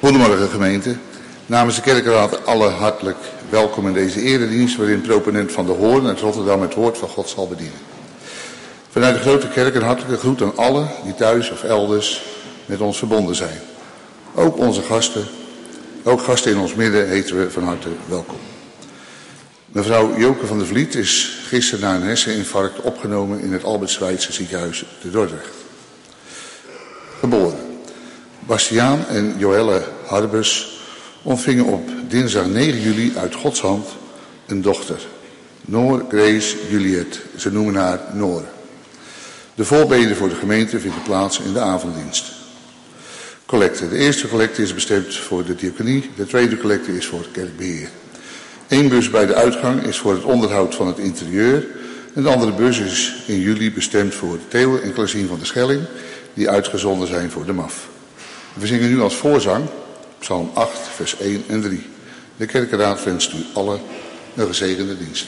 Goedemorgen gemeente. Namens de kerkenraad alle hartelijk welkom in deze eredienst waarin proponent Van der Hoorn uit Rotterdam het woord van God zal bedienen. Vanuit de grote kerk een hartelijke groet aan allen die thuis of elders met ons verbonden zijn. Ook onze gasten, ook gasten in ons midden heten we van harte welkom. Mevrouw Joke van der Vliet is gisteren na een herseninfarct opgenomen in het Albert Schweitzer ziekenhuis te Dordrecht. Geboren. Bastiaan en Joelle Harbers ontvingen op dinsdag 9 juli uit Gods hand een dochter. Noor Grace Juliet. Ze noemen haar Noor. De voorbede voor de gemeente vindt plaats in de avonddienst. Collecte. De eerste collecte is bestemd voor de diaconie. De tweede collecte is voor het kerkbeheer. 1 bus bij de uitgang is voor het onderhoud van het interieur. En de andere bus is in juli bestemd voor Theo en Klasien van der Schelling, die uitgezonden zijn voor de MAF. We zingen nu als voorzang Psalm 8, vers 1 en 3. De kerkenraad wenst u allen een gezegende dienst.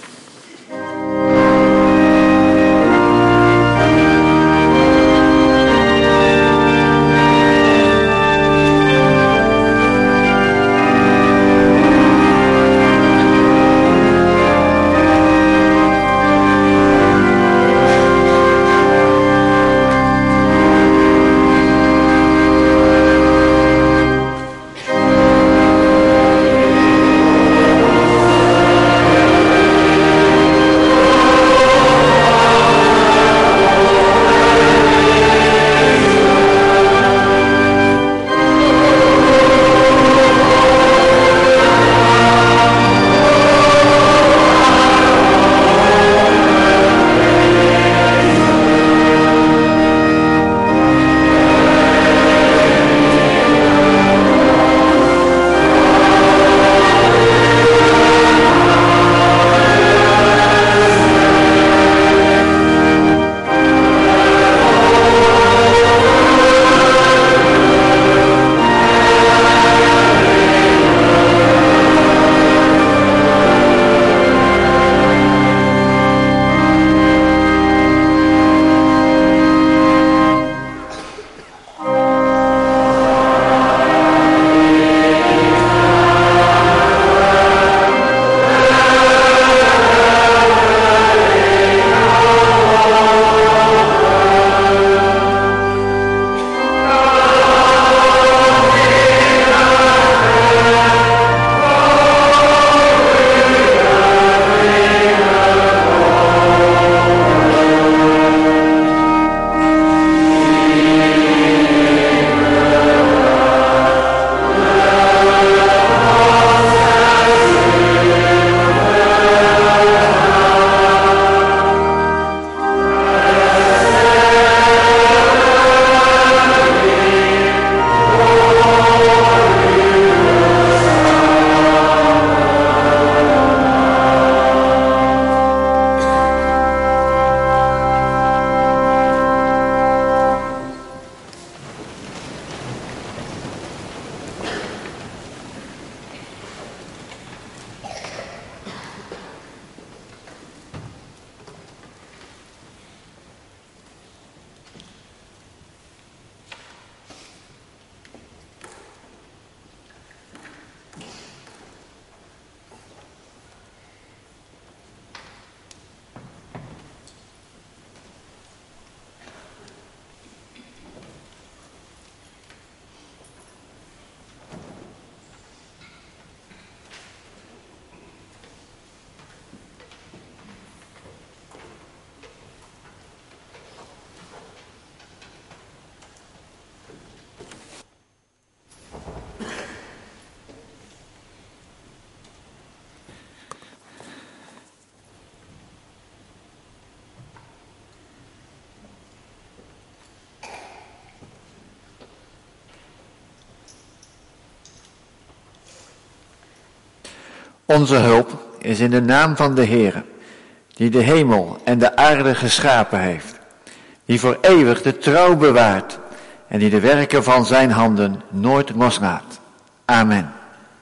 Onze hulp is in de naam van de Heere, die de hemel en de aarde geschapen heeft, die voor eeuwig de trouw bewaart en die de werken van zijn handen nooit loslaat. Amen.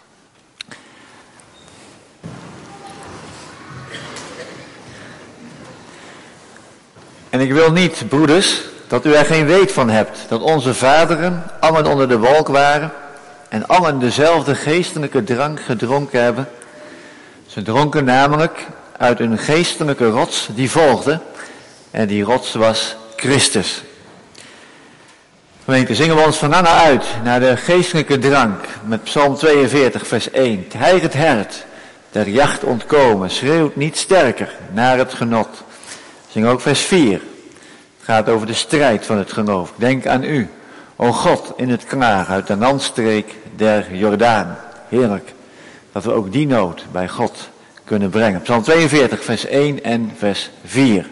En ik wil niet, broeders, dat u er geen weet van hebt, dat onze vaderen allen onder de wolk waren en allen dezelfde geestelijke drank gedronken hebben. Ze dronken namelijk uit een geestelijke rots die volgde, en die rots was Christus. Gemeente, zingen we ons van Anna uit naar de geestelijke drank met Psalm 42 vers 1. Hij het hert, der jacht ontkomen, schreeuwt niet sterker naar het genot. Zing ook vers 4. Het gaat over de strijd van het geloof. Denk aan u, o God, in het klagen uit de landstreek der Jordaan. Heerlijk dat we ook die nood bij God kunnen brengen. Psalm 42 vers 1 en vers 4.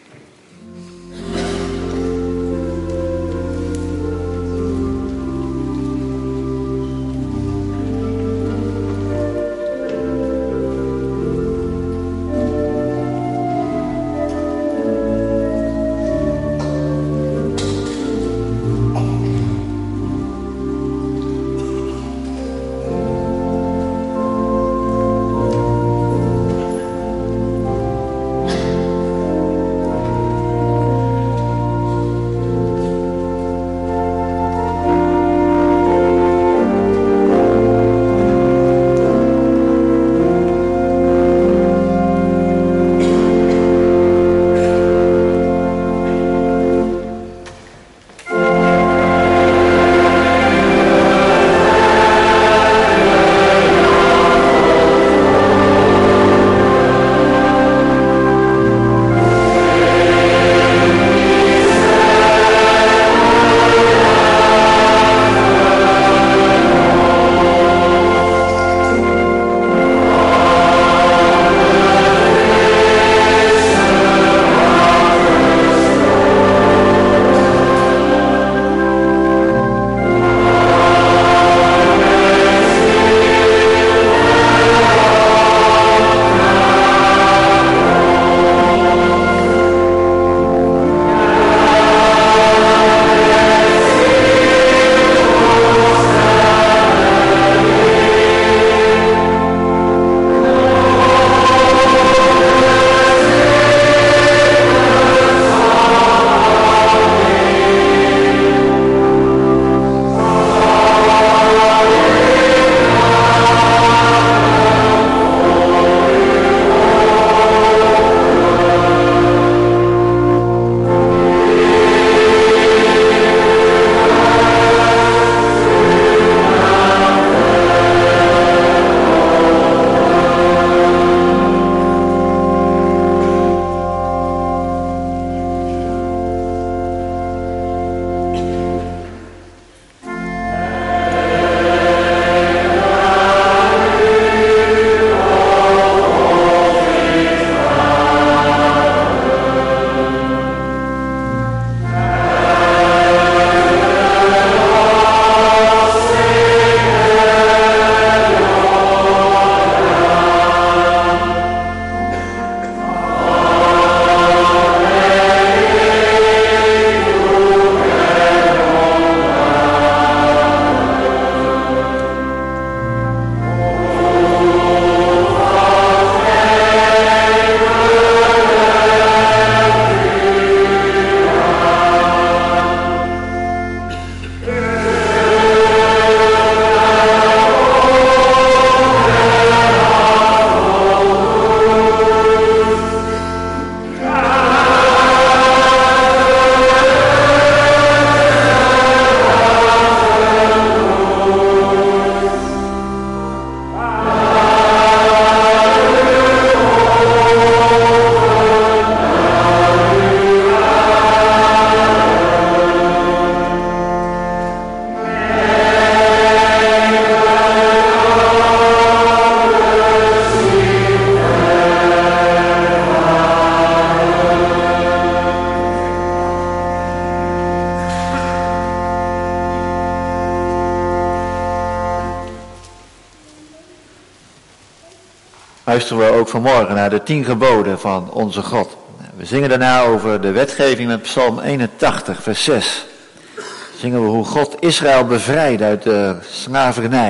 luisteren we ook vanmorgen naar de 10 geboden van onze God. We zingen daarna over de wetgeving met Psalm 81, vers 6. Zingen we hoe God Israël bevrijdde uit de slavernij.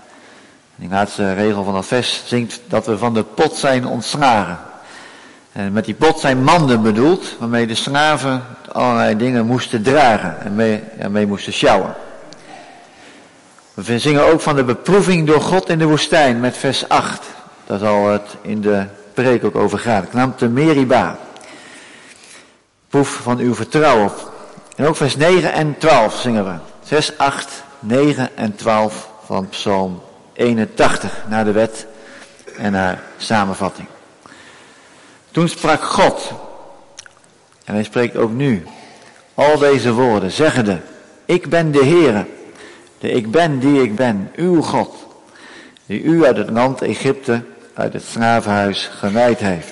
In de laatste regel van dat vers zingt dat we van de pot zijn ontslagen. En met die pot zijn manden bedoeld, waarmee de slaven allerlei dingen moesten dragen en mee moesten sjouwen. We zingen ook van de beproeving door God in de woestijn met vers 8. Daar zal het in de preek ook over gaan. Knamte Meriba. Proef van uw vertrouwen. En ook vers 9 en 12 zingen we. 6, 8, 9 en 12 van Psalm 81. Naar de wet en naar samenvatting. Toen sprak God. En hij spreekt ook nu. Al deze woorden, zeggende. Ik ben de Heere. De ik ben die ik ben. Uw God. Die u uit het land Egypte, uit het slavenhuis geleid heeft.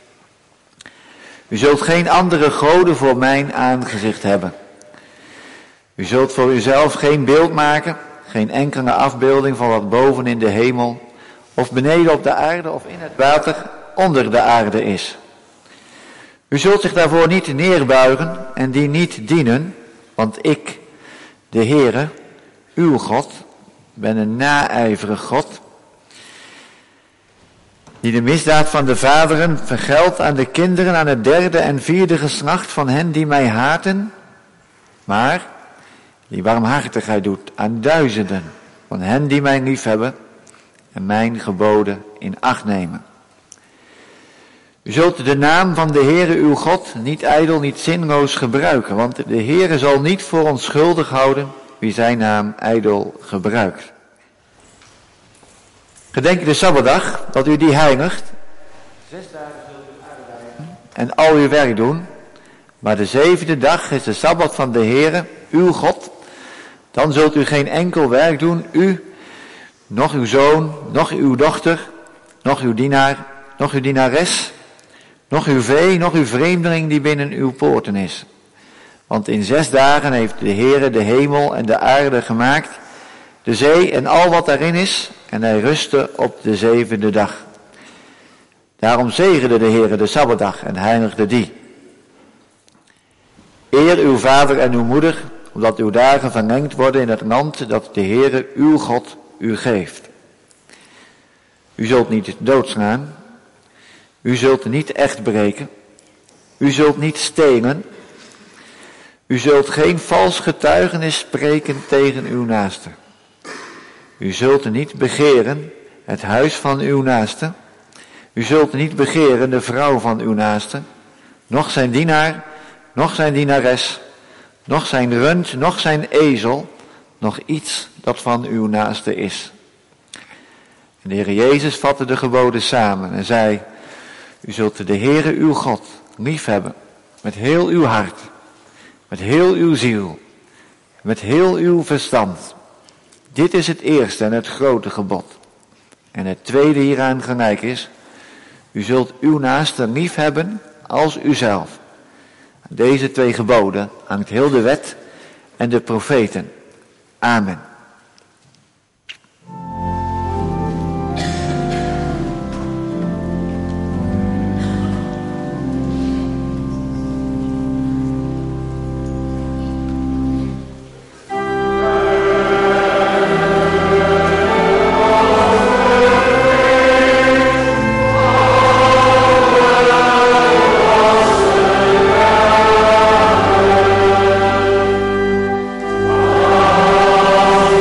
U zult geen andere goden voor mijn aangezicht hebben. U zult voor uzelf geen beeld maken, geen enkele afbeelding van wat boven in de hemel, of beneden op de aarde of in het water onder de aarde is. U zult zich daarvoor niet neerbuigen en die niet dienen, want ik, de Heere, uw God, ben een naijverig God, die de misdaad van de vaderen vergeldt aan de kinderen, aan het derde en vierde geslacht van hen die mij haten, maar die barmhartigheid doet aan duizenden van hen die mij liefhebben en mijn geboden in acht nemen. U zult de naam van de Heere uw God niet ijdel, niet zinloos gebruiken, want de Heere zal niet voor onschuldig houden wie zijn naam ijdel gebruikt. Gedenk de Sabbatdag, dat u die heiligt. 6 dagen zult u arbeiden en al uw werk doen. Maar de 7e dag is de Sabbat van de Heere, uw God. Dan zult u geen enkel werk doen, u, noch uw zoon, noch uw dochter, noch uw dienaar, noch uw dienares, noch uw vee, noch uw vreemdeling die binnen uw poorten is. Want in 6 dagen heeft de Heere de hemel en de aarde gemaakt, de zee en al wat daarin is, en hij rustte op de 7e dag. Daarom zegende de Heere de Sabbatdag en heiligde die. Eer uw vader en uw moeder, omdat uw dagen verlengd worden in het land dat de Heere uw God u geeft. U zult niet doodslaan, u zult niet echt breken, u zult niet stelen, u zult geen vals getuigenis spreken tegen uw naaste. U zult niet begeren het huis van uw naaste. U zult niet begeren de vrouw van uw naaste, noch zijn dienaar, noch zijn dienares, noch zijn rund, noch zijn ezel, noch iets dat van uw naaste is. En de Heer Jezus vatte de geboden samen en zei, u zult de Heere uw God liefhebben met heel uw hart, met heel uw ziel, met heel uw verstand. Dit is het eerste en het grote gebod. En het tweede hieraan gelijk is, u zult uw naaste liefhebben als uzelf. Deze 2 geboden hangt heel de wet en de profeten. Amen. Amen.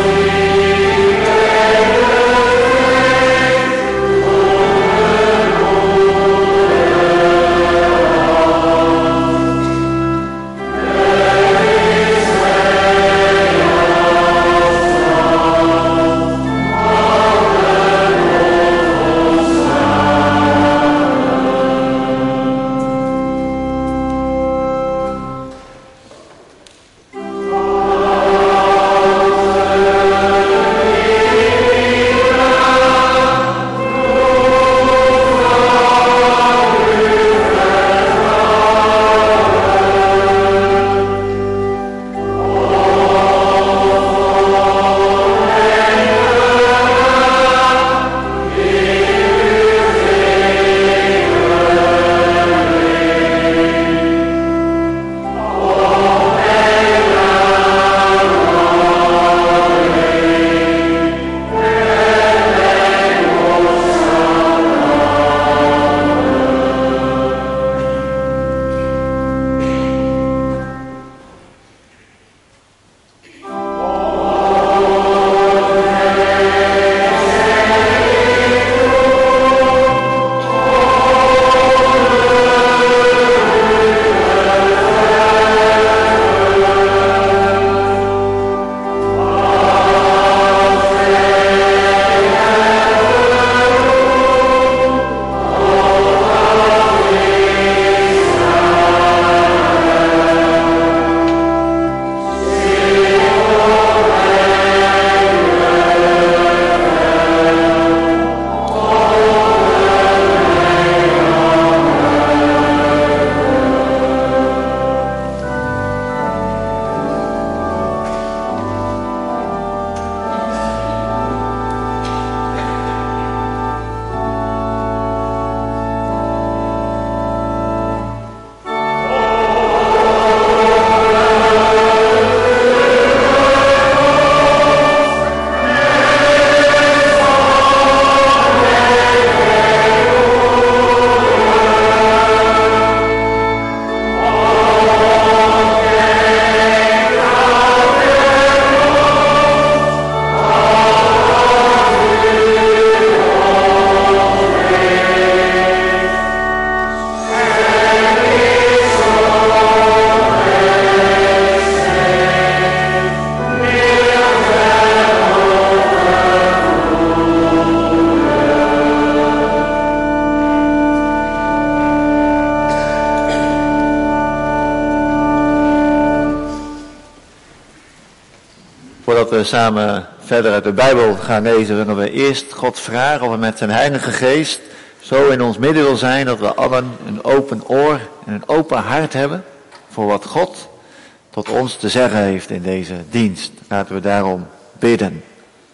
Voordat we samen verder uit de Bijbel gaan lezen, willen we eerst God vragen of hij met zijn Heilige Geest zo in ons midden wil zijn dat we allen een open oor en een open hart hebben voor wat God tot ons te zeggen heeft in deze dienst. Laten we daarom bidden.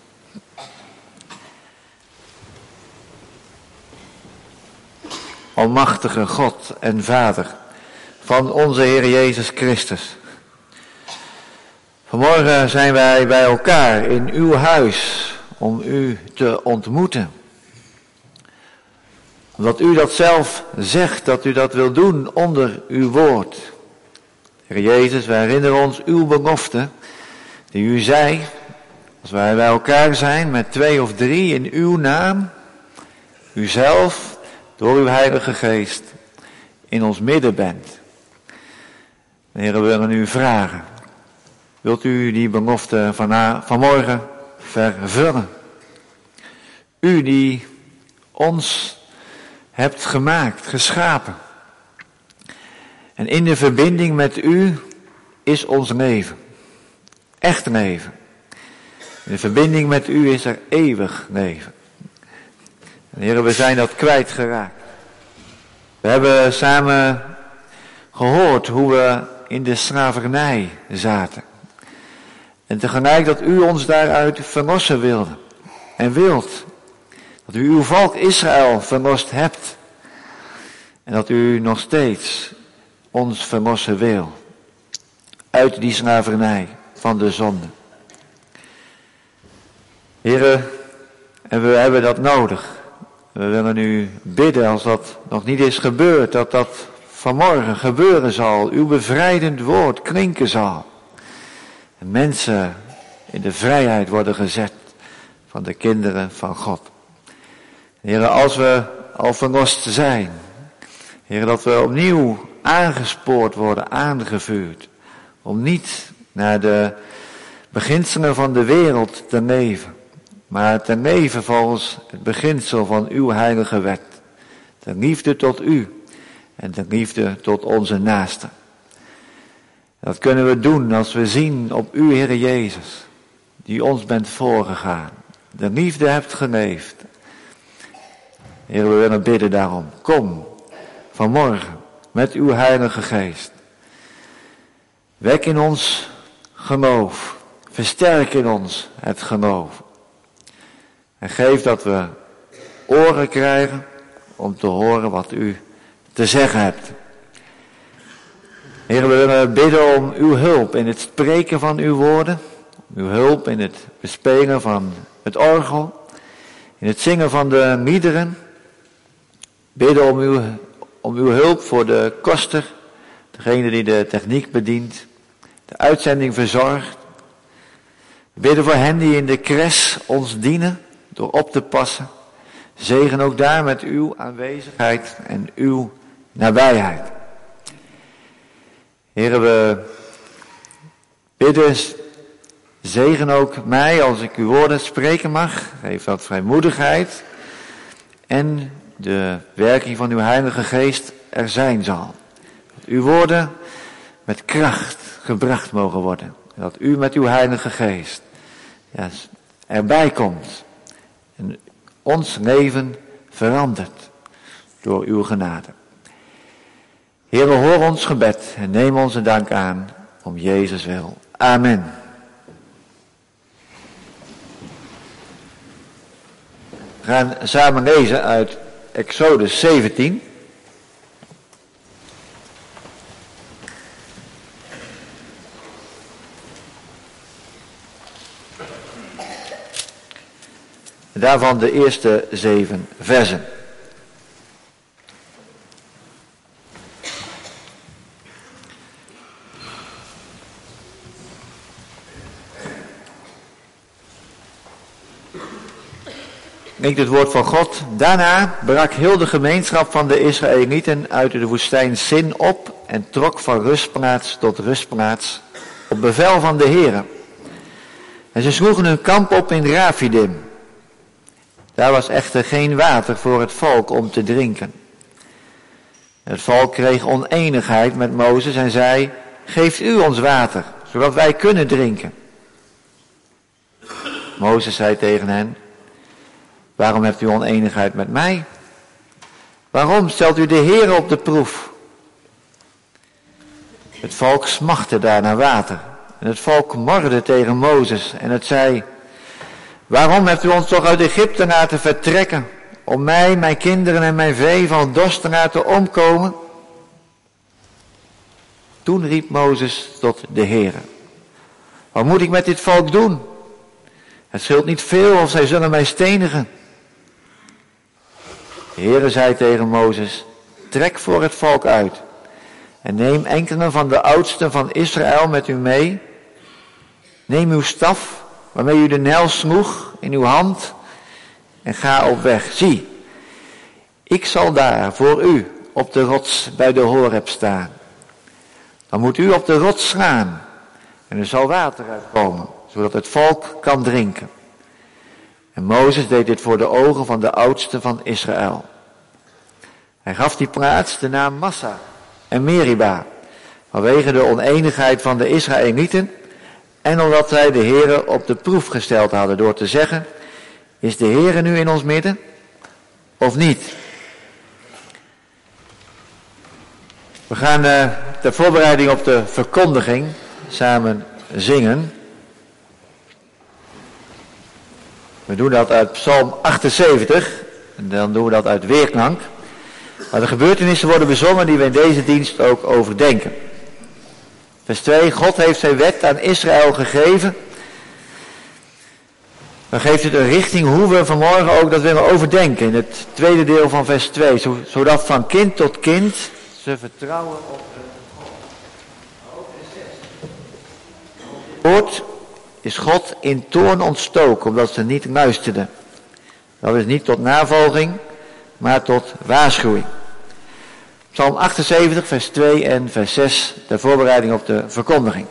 Almachtige God en Vader van onze Heer Jezus Christus. Vanmorgen zijn wij bij elkaar in uw huis om u te ontmoeten. Omdat u dat zelf zegt, dat u dat wil doen onder uw woord. Heer Jezus, wij herinneren ons uw belofte die u zei, als wij bij elkaar zijn met 2 of 3 in uw naam, u zelf door uw Heilige Geest in ons midden bent. Heer, we willen u vragen, wilt u die belofte vanmorgen vervullen? U die ons hebt gemaakt, geschapen. En in de verbinding met u is ons leven. Echt leven. In de verbinding met u is er eeuwig leven. En Heer, we zijn dat kwijtgeraakt. We hebben samen gehoord hoe we in de slavernij zaten. En tegelijk dat u ons daaruit verlossen wilde. En wilt. Dat u uw volk Israël verlost hebt. En dat u nog steeds ons verlossen wil. Uit die slavernij van de zonde. Heren, en we hebben dat nodig. We willen u bidden als dat nog niet is gebeurd, dat dat vanmorgen gebeuren zal. Uw bevrijdend woord klinken zal. En mensen in de vrijheid worden gezet van de kinderen van God. Heren, als we al verlost zijn. Heren, dat we opnieuw aangespoord worden, aangevuurd. Om niet naar de beginselen van de wereld te leven. Maar te leven volgens het beginsel van uw heilige wet. De liefde tot u en de liefde tot onze naasten. Dat kunnen we doen als we zien op u, Heer Jezus, die ons bent voorgegaan. De liefde hebt geleefd. Heer, we willen bidden daarom. Kom vanmorgen met uw Heilige Geest. Wek in ons geloof. Versterk in ons het geloof. En geef dat we oren krijgen om te horen wat u te zeggen hebt. Heer, we willen bidden om uw hulp in het spreken van uw woorden. Uw hulp in het bespelen van het orgel. In het zingen van de liederen. Bidden om uw hulp voor de koster. Degene die de techniek bedient. De uitzending verzorgt. Bidden voor hen die in de crash ons dienen. Door op te passen. Zegen ook daar met uw aanwezigheid en uw nabijheid. Heren, we bidden, zegen ook mij als ik uw woorden spreken mag. Geef dat vrijmoedigheid en de werking van uw Heilige Geest er zijn zal. Dat uw woorden met kracht gebracht mogen worden. Dat u met uw Heilige Geest erbij komt en ons leven verandert door uw genade. Heere, hoor ons gebed en neem onze dank aan om Jezus wil. Amen. We gaan samen lezen uit Exodus 17. Daarvan de eerste 7 versen. Klinkt het woord van God. Daarna brak heel de gemeenschap van de Israëlieten uit de woestijn Sin op en trok van rustplaats tot rustplaats op bevel van de Heere. En ze sloegen hun kamp op in Rafidim. Daar was echter geen water voor het volk om te drinken. Het volk kreeg oneenigheid met Mozes en zei: geeft u ons water, zodat wij kunnen drinken. Mozes zei tegen hen: waarom hebt u oneenigheid met mij? Waarom stelt u de Heere op de proef? Het volk smachtte daar naar water. En het volk morde tegen Mozes. En het zei: waarom hebt u ons toch uit Egypte laten vertrekken? Om mij, mijn kinderen en mijn vee van dorst te laten omkomen? Toen riep Mozes tot de Heere: wat moet ik met dit volk doen? Het scheelt niet veel of zij zullen mij stenigen. De Heere zei tegen Mozes: trek voor het volk uit en neem enkele van de oudsten van Israël met u mee. Neem uw staf, waarmee u de Nijl sloeg, in uw hand en ga op weg. Zie, ik zal daar voor u op de rots bij de Horeb staan. Dan moet u op de rots slaan en er zal water uitkomen, zodat het volk kan drinken. En Mozes deed dit voor de ogen van de oudsten van Israël. Hij gaf die plaats de naam Massa en Meriba, vanwege de oneenigheid van de Israëlieten en omdat zij de Heere op de proef gesteld hadden door te zeggen: is de Heere nu in ons midden of niet? We gaan ter voorbereiding op de verkondiging samen zingen. We doen dat uit Psalm 78 en dan doen we dat uit weerklank. Maar de gebeurtenissen worden bezongen die we in deze dienst ook overdenken. Vers 2, God heeft zijn wet aan Israël gegeven. Dan geeft het een richting hoe we vanmorgen ook dat willen overdenken. In het tweede deel van vers 2. Zodat van kind tot kind ze vertrouwen op de God. Woord is God in toorn ontstoken, omdat ze niet luisterden. Dat is niet tot navolging, maar tot waarschuwing. Psalm 78, vers 2 en vers 6, ter voorbereiding op de verkondiging.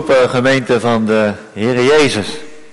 gemeente van de Heere Jezus.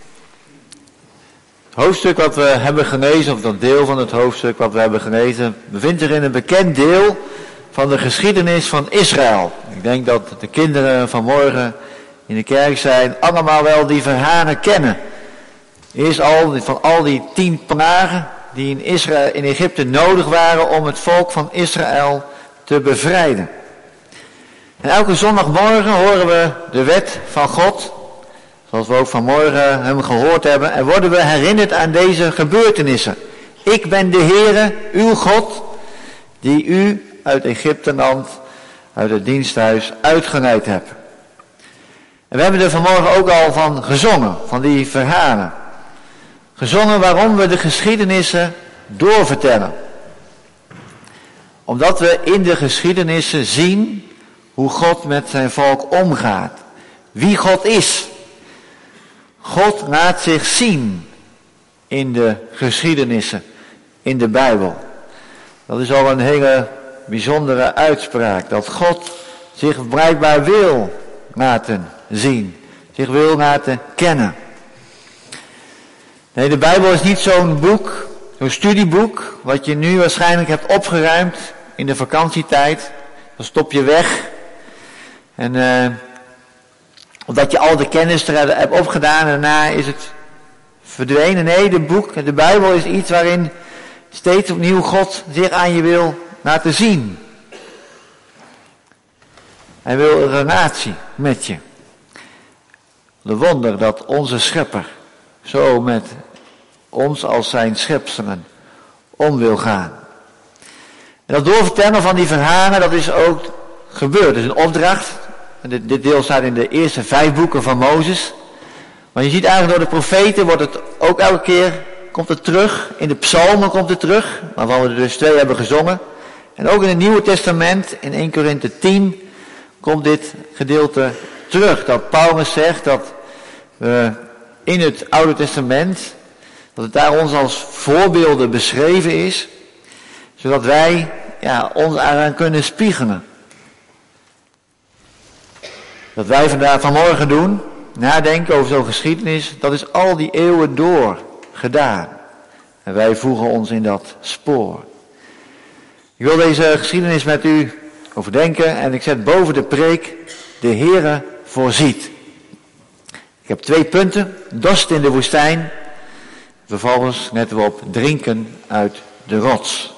Het hoofdstuk wat we hebben gelezen, of dat deel van het hoofdstuk wat we hebben gelezen, bevindt zich in een bekend deel van de geschiedenis van Israël. Ik denk dat de kinderen vanmorgen in de kerk zijn allemaal wel die verhalen kennen. Eerst van al die 10 plagen die in Egypte nodig waren om het volk van Israël te bevrijden. En elke zondagmorgen horen we de wet van God, zoals we ook vanmorgen hem gehoord hebben, en worden we herinnerd aan deze gebeurtenissen. Ik ben de Heere, uw God, die u uit Egypteland, uit het diensthuis uitgeleid heb. En we hebben er vanmorgen ook al van gezongen, van die verhalen. Gezongen waarom we de geschiedenissen doorvertellen. Omdat we in de geschiedenissen zien hoe God met zijn volk omgaat. Wie God is. God laat zich zien in de geschiedenissen, in de Bijbel. Dat is al een hele bijzondere uitspraak. Dat God zich blijkbaar wil laten zien. Zich wil laten kennen. Nee, de Bijbel is niet zo'n boek, zo'n studieboek, wat je nu waarschijnlijk hebt opgeruimd in de vakantietijd. Dan stop je weg. En omdat je al de kennis er hebt opgedaan en daarna is het verdwenen. Nee, de Bijbel is iets waarin steeds opnieuw God zich aan je wil laten zien. Hij wil een relatie met je. De wonder dat onze schepper zo met ons als zijn schepselen om wil gaan. En dat doorvertellen van die verhalen, dat is ook gebeurd. Dat is een opdracht. En dit deel staat in de eerste 5 boeken van Mozes. Maar je ziet eigenlijk door de profeten wordt het ook elke keer, komt het terug. In de psalmen komt het terug, waarvan we er dus 2 hebben gezongen. En ook in het Nieuwe Testament, in 1 Korinthe 10, komt dit gedeelte terug. Dat Paulus zegt dat we in het Oude Testament, dat het daar ons als voorbeelden beschreven is, zodat wij ons aan kunnen spiegelen. Dat wij vanmorgen doen, nadenken over zo'n geschiedenis, dat is al die eeuwen door gedaan. En wij voegen ons in dat spoor. Ik wil deze geschiedenis met u overdenken en ik zet boven de preek: de Heere voorziet. Ik heb 2 punten: dorst in de woestijn. Vervolgens letten we op drinken uit de rots.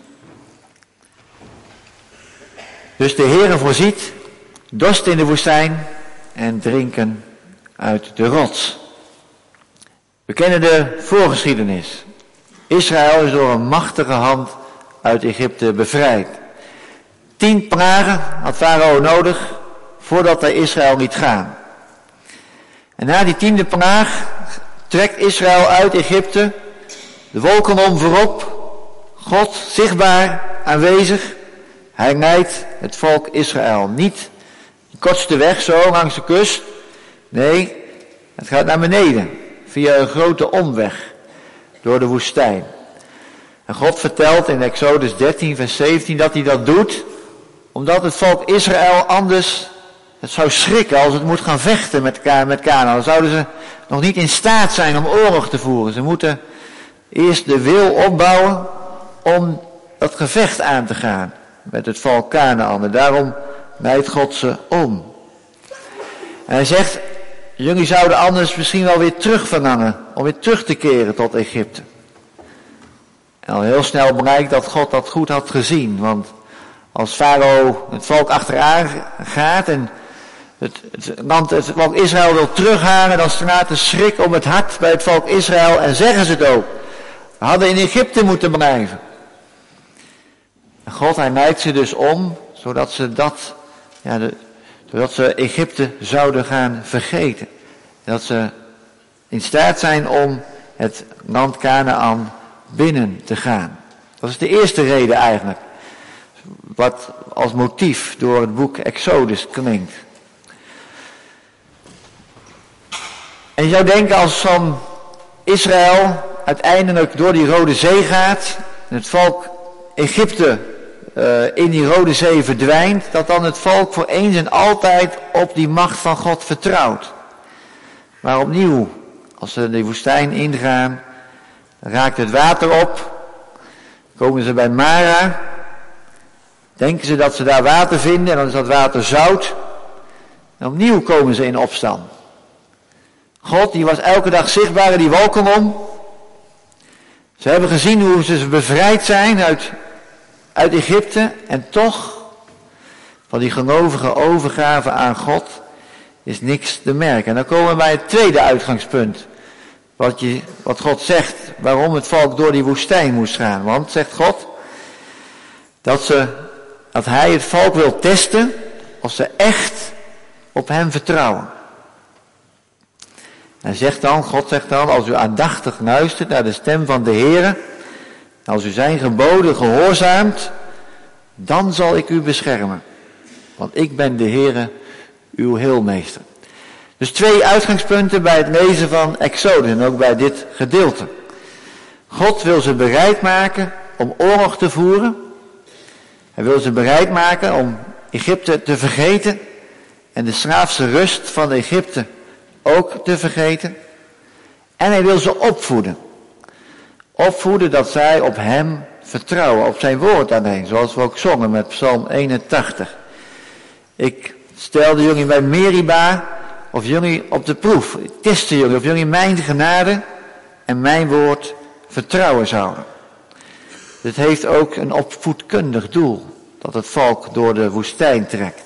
Dus de Heere voorziet, dorst in de woestijn en drinken uit de rots. We kennen de voorgeschiedenis. Israël is door een machtige hand uit Egypte bevrijd. 10 plagen had Farao nodig voordat hij Israël liet gaan. En na die 10e plaag trekt Israël uit Egypte, de wolkolom voorop, God zichtbaar aanwezig. Hij leidt het volk Israël niet de kortste weg zo langs de kust. Nee, het gaat naar beneden via een grote omweg door de woestijn. En God vertelt in Exodus 13 vers 17 dat hij dat doet omdat het volk Israël anders het zou schrikken als het moet gaan vechten met Kanaan. Dan zouden ze nog niet in staat zijn om oorlog te voeren. Ze moeten eerst de wil opbouwen om dat gevecht aan te gaan met het volk Kanaan. En daarom leidt God ze om. En hij zegt, jullie zouden anders misschien wel weer terug verlangen om weer terug te keren tot Egypte. En al heel snel blijkt dat God dat goed had gezien. Want als Farao het volk achteraan gaat en het volk Israël wil terughalen, dan slaat de schrik om het hart bij het volk Israël en zeggen ze het ook. We hadden in Egypte moeten blijven. En God, hij leidt ze dus om, zodat ze Egypte zouden gaan vergeten. Dat ze in staat zijn om het land Kanaan binnen te gaan. Dat is de eerste reden eigenlijk. Wat als motief door het boek Exodus klinkt. En je zou denken als zo'n Israël uiteindelijk door die Rode Zee gaat en het volk Egypte in die Rode Zee verdwijnt, dat dan het volk voor eens en altijd op die macht van God vertrouwt. Maar opnieuw, als ze de woestijn ingaan, raakt het water op, komen ze bij Mara, denken ze dat ze daar water vinden en dan is dat water zout. En opnieuw komen ze in opstand. God, die was elke dag zichtbaar in die wolkolom. Ze hebben gezien hoe ze bevrijd zijn uit Egypte. En toch, van die gelovige overgave aan God, is niks te merken. En dan komen we bij het tweede uitgangspunt. Wat God zegt, waarom het volk door die woestijn moest gaan. Want, zegt God, dat hij het volk wil testen als ze echt op hem vertrouwen. God zegt dan, als u aandachtig luistert naar de stem van de Heere, als u zijn geboden gehoorzaamt, dan zal ik u beschermen. Want ik ben de Heere, uw heelmeester. Dus 2 uitgangspunten bij het lezen van Exodus en ook bij dit gedeelte. God wil ze bereid maken om oorlog te voeren. Hij wil ze bereid maken om Egypte te vergeten en de slaafse rust van Egypte ook te vergeten. En hij wil ze opvoeden. Opvoeden dat zij op hem vertrouwen, op zijn woord alleen, zoals we ook zongen met Psalm 81. Ik stelde jullie bij Meriba, of jullie op de proef. Ik testte jullie, of jullie mijn genade en mijn woord vertrouwen zouden. Dit heeft ook een opvoedkundig doel, dat het volk door de woestijn trekt.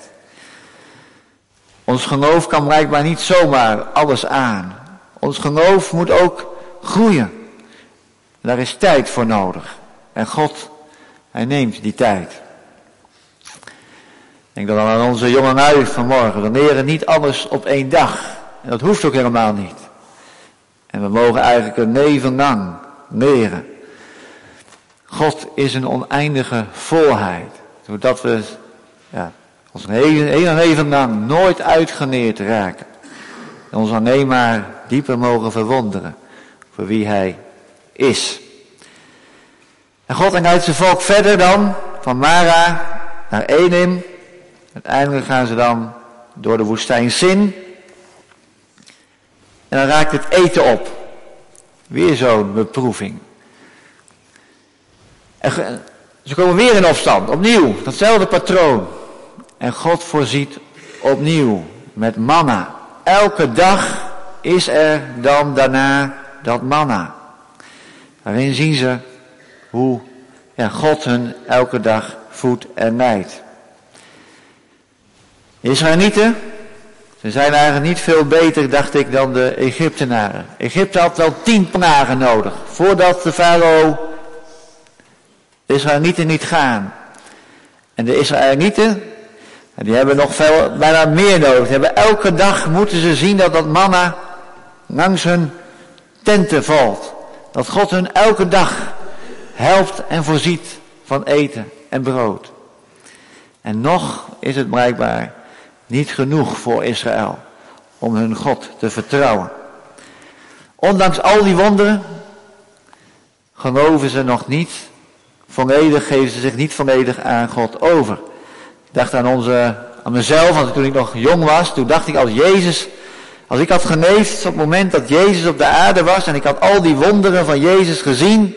Ons geloof kan blijkbaar niet zomaar alles aan. Ons geloof moet ook groeien. Daar is tijd voor nodig. En God, hij neemt die tijd. Ik denk dan aan onze jongelui vanmorgen. We leren niet alles op 1 dag. En dat hoeft ook helemaal niet. En we mogen eigenlijk een leven lang leren. God is een oneindige volheid. Zodat we ons hele leven lang nooit uitgeleerd raken. En ons alleen maar dieper mogen verwonderen voor wie hij is. En God leidt zijn volk verder dan, van Mara naar Elim. Uiteindelijk gaan ze dan door de woestijn Sin. En dan raakt het eten op. Weer zo'n beproeving. En ze komen weer in opstand, opnieuw, datzelfde patroon. En God voorziet opnieuw met manna. Elke dag is er dan daarna dat manna. Waarin zien ze hoe God hun elke dag voedt en leidt. De Israëlieten, ze zijn eigenlijk niet veel beter, dacht ik, dan de Egyptenaren. Egypte had wel 10 plagen nodig, voordat de farao de Israëlieten niet gaan. En de Israëlieten, die hebben nog bijna meer nodig. Elke dag moeten ze zien dat manna langs hun tenten valt. Dat God hun elke dag helpt en voorziet van eten en brood. En nog is het blijkbaar niet genoeg voor Israël om hun God te vertrouwen. Ondanks al die wonderen geloven ze nog niet volledig, geven ze zich niet volledig aan God over. Ik dacht aan mezelf, want toen ik nog jong was, toen dacht ik als ik had geleefd op het moment dat Jezus op de aarde was en ik had al die wonderen van Jezus gezien,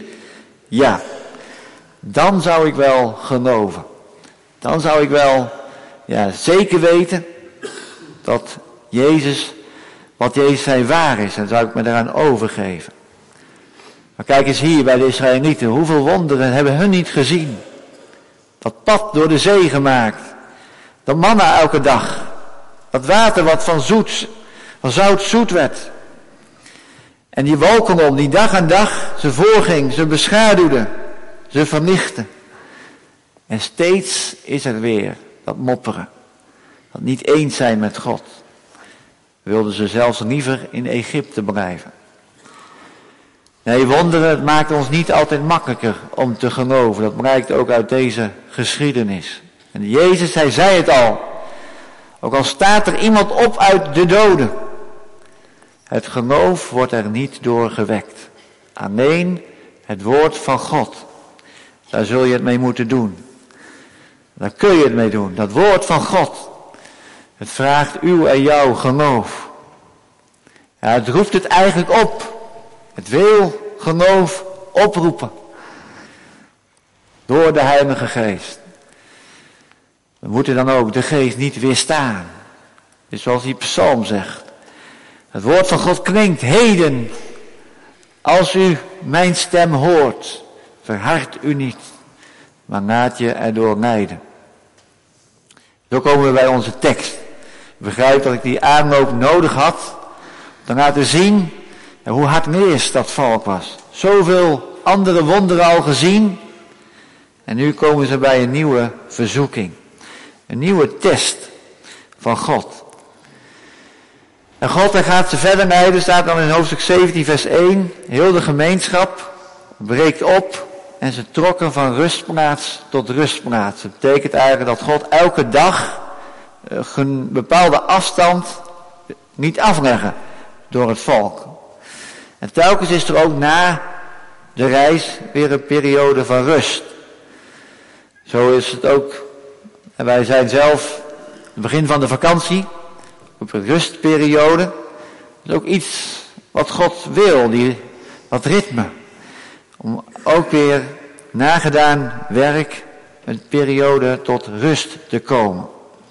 dan zou ik wel geloven. Dan zou ik wel zeker weten dat wat Jezus zei waar is en zou ik me daaraan overgeven. Maar kijk eens hier bij de Israëlieten, hoeveel wonderen hebben hun niet gezien? Dat pad door de zee gemaakt, dat manna elke dag, dat water wat van zout zoet werd. En die wolkolom die dag aan dag ze voorging, ze beschaduwde, ze verlichtte. En steeds is er weer dat mopperen, dat niet eens zijn met God. Wilden ze zelfs liever in Egypte blijven. Nee, wonderen, het maakt ons niet altijd makkelijker om te geloven. Dat blijkt ook uit deze geschiedenis. En Jezus, hij zei het al. Ook al staat er iemand op uit de doden. Het geloof wordt er niet door gewekt. Alleen het woord van God. Daar zul je het mee moeten doen. Daar kun je het mee doen. Dat woord van God. Het vraagt uw en jouw geloof. Ja, het roept het eigenlijk op. Het wil geloof oproepen. Door de Heilige Geest. We moeten dan ook de Geest niet weerstaan. Dus zoals die psalm zegt. Het woord van God klinkt heden. Als u mijn stem hoort. Verhard u niet. Maar laat je erdoor leiden. Zo komen we bij onze tekst. Ik begrijp dat ik die aanloop nodig had. Om te laten zien hoe hardneers dat volk was. Zoveel andere wonderen al gezien. En nu komen ze bij een nieuwe verzoeking. Een nieuwe test van God. En God, hij gaat ze verder leiden, staat dan in hoofdstuk 17 vers 1. Heel de gemeenschap breekt op en ze trokken van rustplaats tot rustplaats. Dat betekent eigenlijk dat God elke dag een bepaalde afstand niet afleggen door het volk. En telkens is er ook na de reis weer een periode van rust. Zo is het ook. En wij zijn zelf, het begin van de vakantie, op een rustperiode. Dat is ook iets wat God wil, dat ritme. Om ook weer nagedaan werk, een periode tot rust te komen.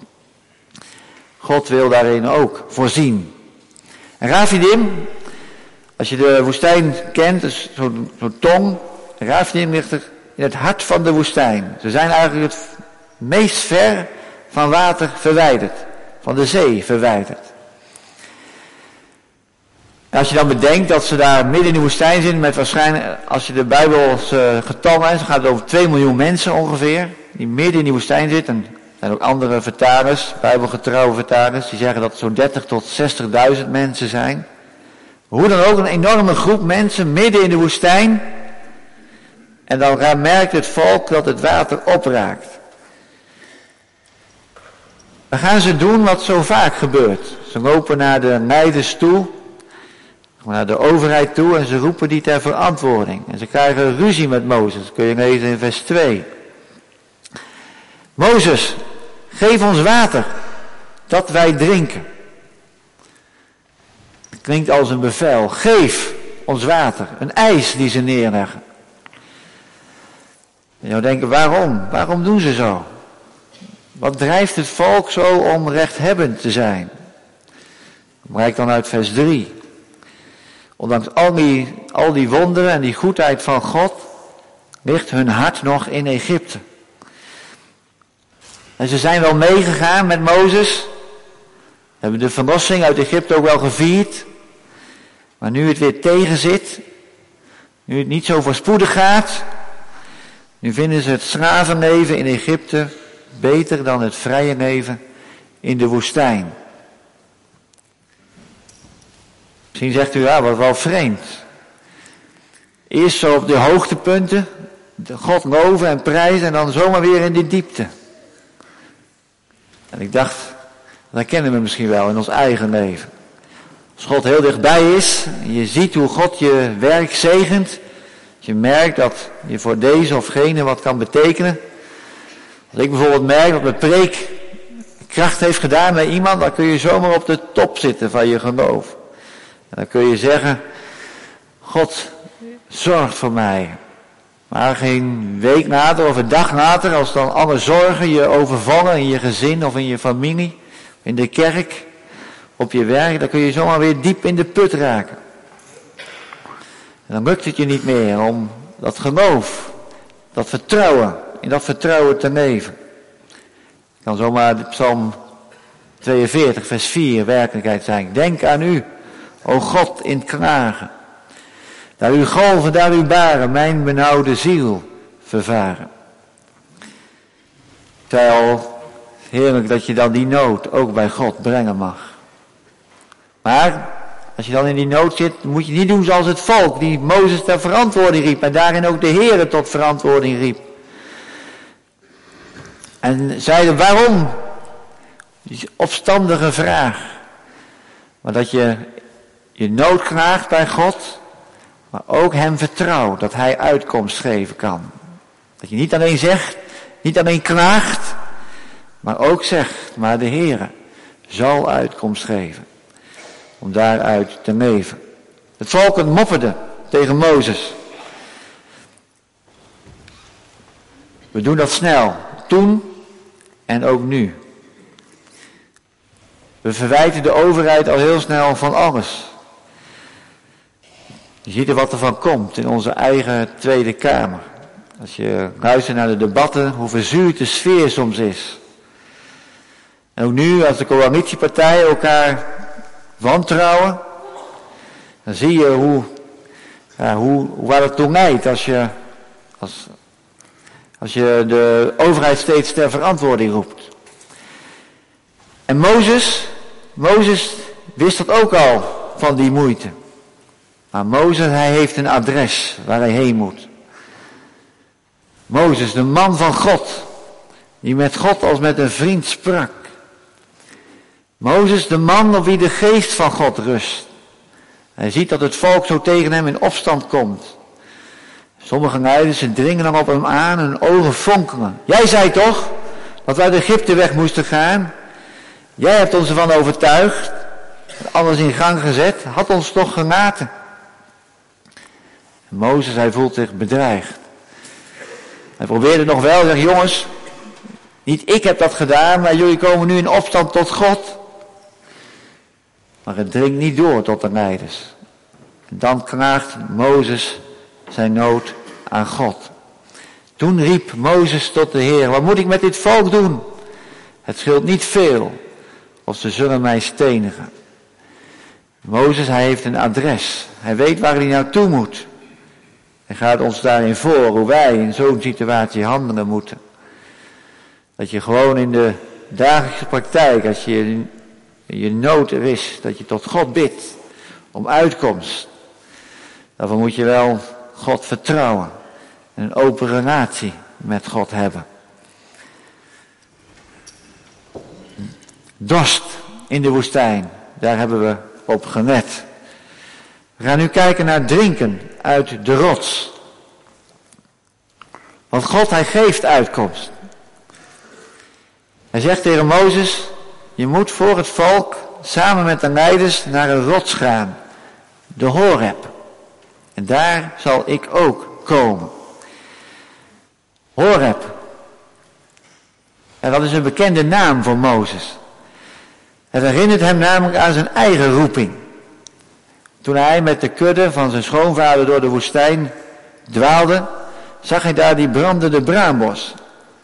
God wil daarin ook voorzien. En Rafidim, als je de woestijn kent, dus zo'n tong, Rafidim ligt er in het hart van de woestijn. Ze zijn eigenlijk het meest ver van water verwijderd, van de zee verwijderd. En als je dan bedenkt dat ze daar midden in de woestijn zitten met waarschijnlijk, als je de Bijbelse getallen hebt, dan gaat het over 2 miljoen mensen ongeveer, die midden in die woestijn zitten. En er zijn ook andere vertalers, Bijbelgetrouwe vertalers, die zeggen dat het zo'n 30.000 tot 60.000 mensen zijn. Hoe dan ook, een enorme groep mensen midden in de woestijn. En dan merkt het volk dat het water opraakt. Dan gaan ze doen wat zo vaak gebeurt. Ze lopen naar de leiders toe, naar de overheid toe en ze roepen die ter verantwoording. En ze krijgen ruzie met Mozes, dat kun je lezen in vers 2. Mozes, geef ons water, dat wij drinken. Het klinkt als een bevel. Geef ons water, een eis die ze neerleggen. En je zou denken, waarom? Waarom doen ze zo? Wat drijft het volk zo om rechthebbend te zijn? Dat blijkt dan uit vers 3. Ondanks al die wonderen en die goedheid van God, ligt hun hart nog in Egypte. En ze zijn wel meegegaan met Mozes. Hebben de verlossing uit Egypte ook wel gevierd. Maar nu het weer tegenzit, nu het niet zo voorspoedig gaat, nu vinden ze het slavenleven in Egypte beter dan het vrije leven in de woestijn. Misschien zegt u, ja, wat wel vreemd. Eerst zo op de hoogtepunten, God loven en prijzen en dan zomaar weer in de diepte. En ik dacht, dat herkennen we misschien wel in ons eigen leven. Als God heel dichtbij is, en je ziet hoe God je werk zegent, je merkt dat je voor deze of gene wat kan betekenen. Als ik bijvoorbeeld merk dat mijn preek kracht heeft gedaan bij iemand, dan kun je zomaar op de top zitten van je geloof. En dan kun je zeggen, God zorgt voor mij. Maar geen week later of een dag later, als dan alle zorgen je overvallen in je gezin of in je familie, in de kerk, op je werk, dan kun je zomaar weer diep in de put raken. En dan lukt het je niet meer om dat geloof, dat vertrouwen, in dat vertrouwen te leven. Ik kan zomaar de Psalm 42 vers 4 werkelijkheid zijn. Denk aan u, o God, in het klagen. Daar uw golven, daar uw baren, mijn benauwde ziel vervaren. Ik zei al, heerlijk dat je dan die nood ook bij God brengen mag. Maar, als je dan in die nood zit, moet je niet doen zoals het volk, die Mozes ter verantwoording riep. En daarin ook de Heere tot verantwoording riep. En zeiden, waarom? Die opstandige vraag. Maar dat je je nood klaagt bij God, maar ook hem vertrouwt dat hij uitkomst geven kan. Dat je niet alleen zegt, niet alleen klaagt, maar ook zegt, maar de Heere zal uitkomst geven. Om daaruit te leven. Het volk mopperde tegen Mozes. We doen dat snel. Toen en ook nu. We verwijten de overheid al heel snel van alles. Je ziet er wat er van komt in onze eigen Tweede Kamer. Als je luistert naar de debatten, hoe verzuurd de sfeer soms is. En ook nu, als de coalitiepartijen elkaar wantrouwen, dan zie je waar het toe leidt als je de overheid steeds ter verantwoording roept. En Mozes wist dat ook al van die moeite. Maar Mozes, hij heeft een adres waar hij heen moet. Mozes, de man van God, die met God als met een vriend sprak. Mozes, de man op wie de geest van God rust. Hij ziet dat het volk zo tegen hem in opstand komt. Sommige leiders dringen dan op hem aan en hun ogen fonkelen. Jij zei toch dat wij uit Egypte weg moesten gaan? Jij hebt ons ervan overtuigd, alles in gang gezet, had ons toch gelaten. En Mozes, hij voelt zich bedreigd. Hij probeerde nog wel, zegt jongens, niet ik heb dat gedaan, maar jullie komen nu in opstand tot God. Maar het dringt niet door tot de leiders. En dan klaagt Mozes zijn nood aan God. Toen riep Mozes tot de Heer, wat moet ik met dit volk doen? Het scheelt niet veel, of ze zullen mij stenigen. Mozes, hij heeft een adres. Hij weet waar hij naartoe moet. Hij gaat ons daarin voor, hoe wij in zo'n situatie handelen moeten. Dat je gewoon in de dagelijkse praktijk, als je je nood er is, dat je tot God bidt om uitkomst. Daarvoor moet je wel God vertrouwen en een open relatie met God hebben. Dorst in de woestijn, daar hebben we op gelet. We gaan nu kijken naar drinken uit de rots. Want God, hij geeft uitkomst. Hij zegt tegen Mozes, je moet voor het volk samen met de leiders naar een rots gaan, de Horeb. En daar zal ik ook komen. Horeb. En dat is een bekende naam voor Mozes. Het herinnert hem namelijk aan zijn eigen roeping. Toen hij met de kudde van zijn schoonvader door de woestijn dwaalde, zag hij daar die brandende braambos.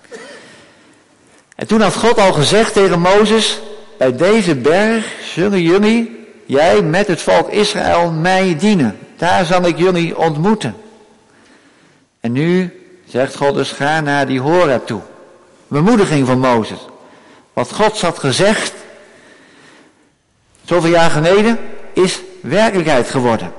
En toen had God al gezegd tegen Mozes, bij deze berg zullen jullie, jij met het volk Israël, mij dienen. Daar zal ik jullie ontmoeten. En nu zegt God dus, ga naar die Horeb toe. Bemoediging van Mozes. Wat God had gezegd, zoveel jaar geleden, is werkelijkheid geworden.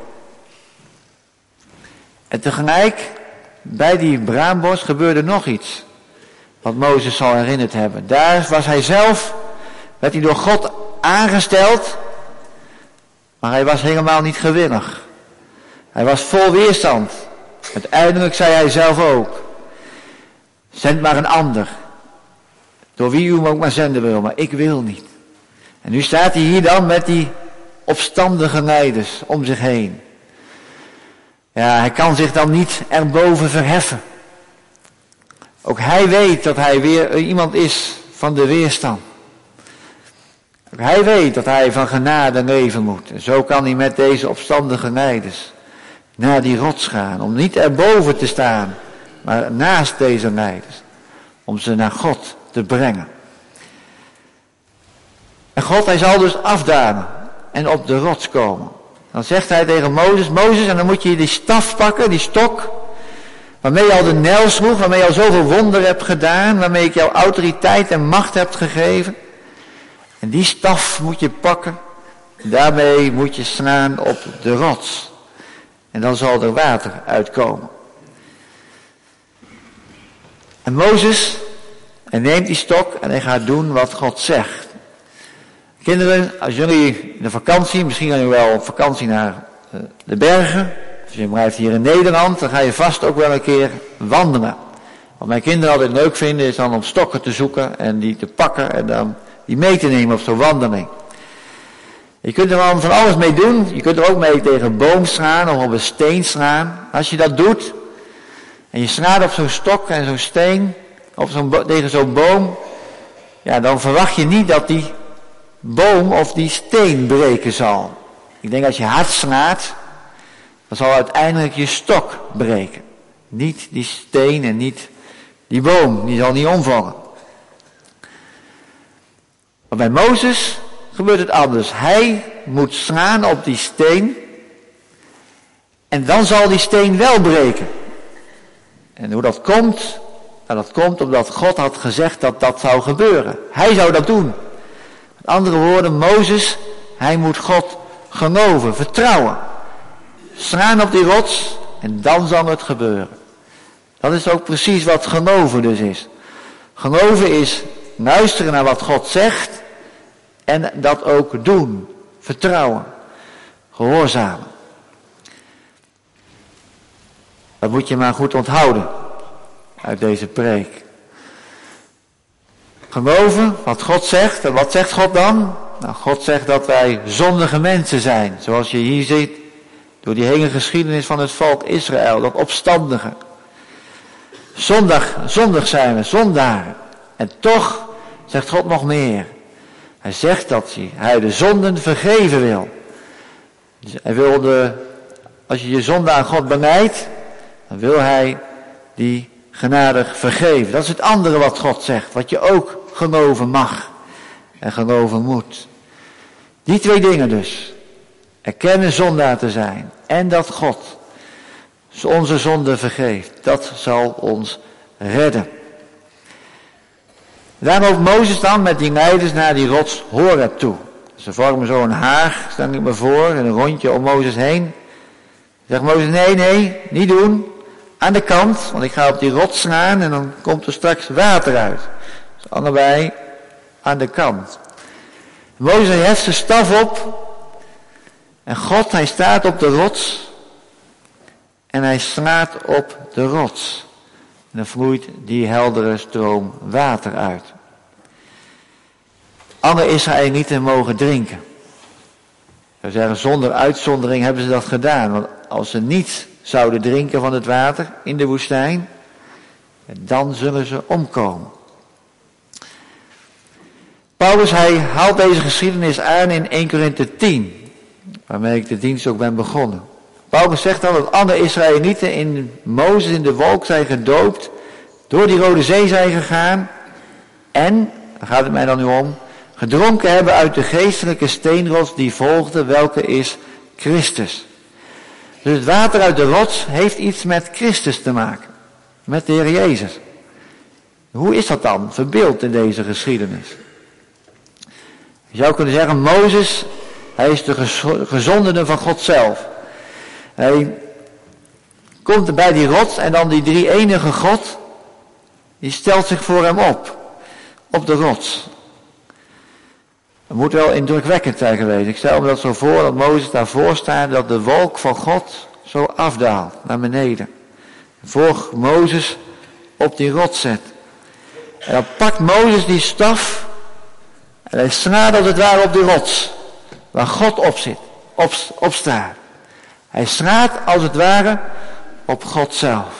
En tegelijk, bij die braambos gebeurde nog iets. Wat Mozes zal herinnerd hebben. Daar was hij zelf, werd hij door God aangesteld, maar hij was helemaal niet gewillig. Hij was vol weerstand. Uiteindelijk zei hij zelf ook, zend maar een ander. Door wie u hem ook maar zenden wil, maar ik wil niet. En nu staat hij hier dan met die opstandige leiders om zich heen. Ja, hij kan zich dan niet erboven verheffen. Ook hij weet dat hij weer iemand is van de weerstand. Ook hij weet dat hij van genade leven moet. En zo kan hij met deze opstandige leiders naar die rots gaan. Om niet erboven te staan, maar naast deze leiders. Om ze naar God te brengen. En God, hij zal dus afdalen en op de rots komen. Dan zegt hij tegen Mozes, en dan moet je die staf pakken, die stok, waarmee je al de nijl sloeg, waarmee je al zoveel wonder hebt gedaan, waarmee ik jou autoriteit en macht heb gegeven. En die staf moet je pakken, en daarmee moet je slaan op de rots. En dan zal er water uitkomen. En Mozes, hij neemt die stok en hij gaat doen wat God zegt. Kinderen, als jullie in de vakantie, misschien gaan jullie wel op vakantie naar de bergen. Als je blijft hier in Nederland, dan ga je vast ook wel een keer wandelen. Wat mijn kinderen altijd leuk vinden is dan om stokken te zoeken en die te pakken en dan die mee te nemen op zo'n wandeling. Je kunt er wel van alles mee doen. Je kunt er ook mee tegen een boom slaan of op een steen slaan. Als je dat doet en je slaat op zo'n stok en zo'n steen tegen zo'n boom, ja, dan verwacht je niet dat die boom of die steen breken zal. Ik denk als je hard slaat, dan zal uiteindelijk je stok breken. Niet die steen en niet die boom, die zal niet omvallen. Maar bij Mozes gebeurt het anders. Hij moet slaan op die steen en dan zal die steen wel breken. En hoe dat komt? Nou, dat komt omdat God had gezegd dat dat zou gebeuren. Hij zou dat doen. Met andere woorden, Mozes, hij moet God geloven, vertrouwen. Slaan op die rots en dan zal het gebeuren. Dat is ook precies wat geloven dus is. Geloven is luisteren naar wat God zegt en dat ook doen. Vertrouwen. Gehoorzamen. Dat moet je maar goed onthouden uit deze preek. Geloven wat God zegt. En wat zegt God dan? Nou, God zegt dat wij zondige mensen zijn. Zoals je hier ziet door die hele geschiedenis van het volk Israël. Dat opstandige. Zondig zijn we, zondaren. En toch zegt God nog meer. Hij zegt dat hij de zonden vergeven wil. Dus hij wil als je je zonde aan God benijdt, dan wil hij die genadig vergeven. Dat is het andere wat God zegt, wat je ook geloven mag en geloven moet. Die twee dingen dus. Erkennen zondaar te zijn en dat God onze zonde vergeeft. Dat zal ons redden. Daar loopt Mozes dan met die leiders naar die rots Horeb toe. Ze vormen zo een haag, stel ik me voor, en een rondje om Mozes heen. Zegt Mozes, nee, niet doen. Aan de kant, want ik ga op die rots slaan en dan komt er straks water uit. Dus allebei aan de kant. Mozes heft zijn staf op. En God, hij staat op de rots. En hij slaat op de rots. En dan vloeit die heldere stroom water uit. Alle Israëlieten mogen drinken. Ik zou zeggen, zonder uitzondering hebben ze dat gedaan. Want als ze niet zouden drinken van het water in de woestijn, dan zullen ze omkomen. Paulus, hij haalt deze geschiedenis aan in 1 Korinthe 10, waarmee ik de dienst ook ben begonnen. Paulus zegt dan dat alle Israëlieten in Mozes in de wolk zijn gedoopt, door die Rode Zee zijn gegaan en, daar gaat het mij dan nu om, gedronken hebben uit de geestelijke steenrots die volgde, welke is Christus. Dus het water uit de rots heeft iets met Christus te maken, met de Heer Jezus. Hoe is dat dan verbeeld in deze geschiedenis? Je zou kunnen zeggen, Mozes, hij is de gezondene van God zelf. Hij komt er bij die rots en dan die drie enige God, die stelt zich voor hem op de rots. Dat moet wel indrukwekkend zijn geweest. Ik stel me dat zo voor dat Mozes daarvoor staat, dat de wolk van God zo afdaalt naar beneden. Voor Mozes op die rots zet. En dan pakt Mozes die staf en hij slaat als het ware op die rots, waar God op zit, op staat. Hij slaat als het ware op God zelf.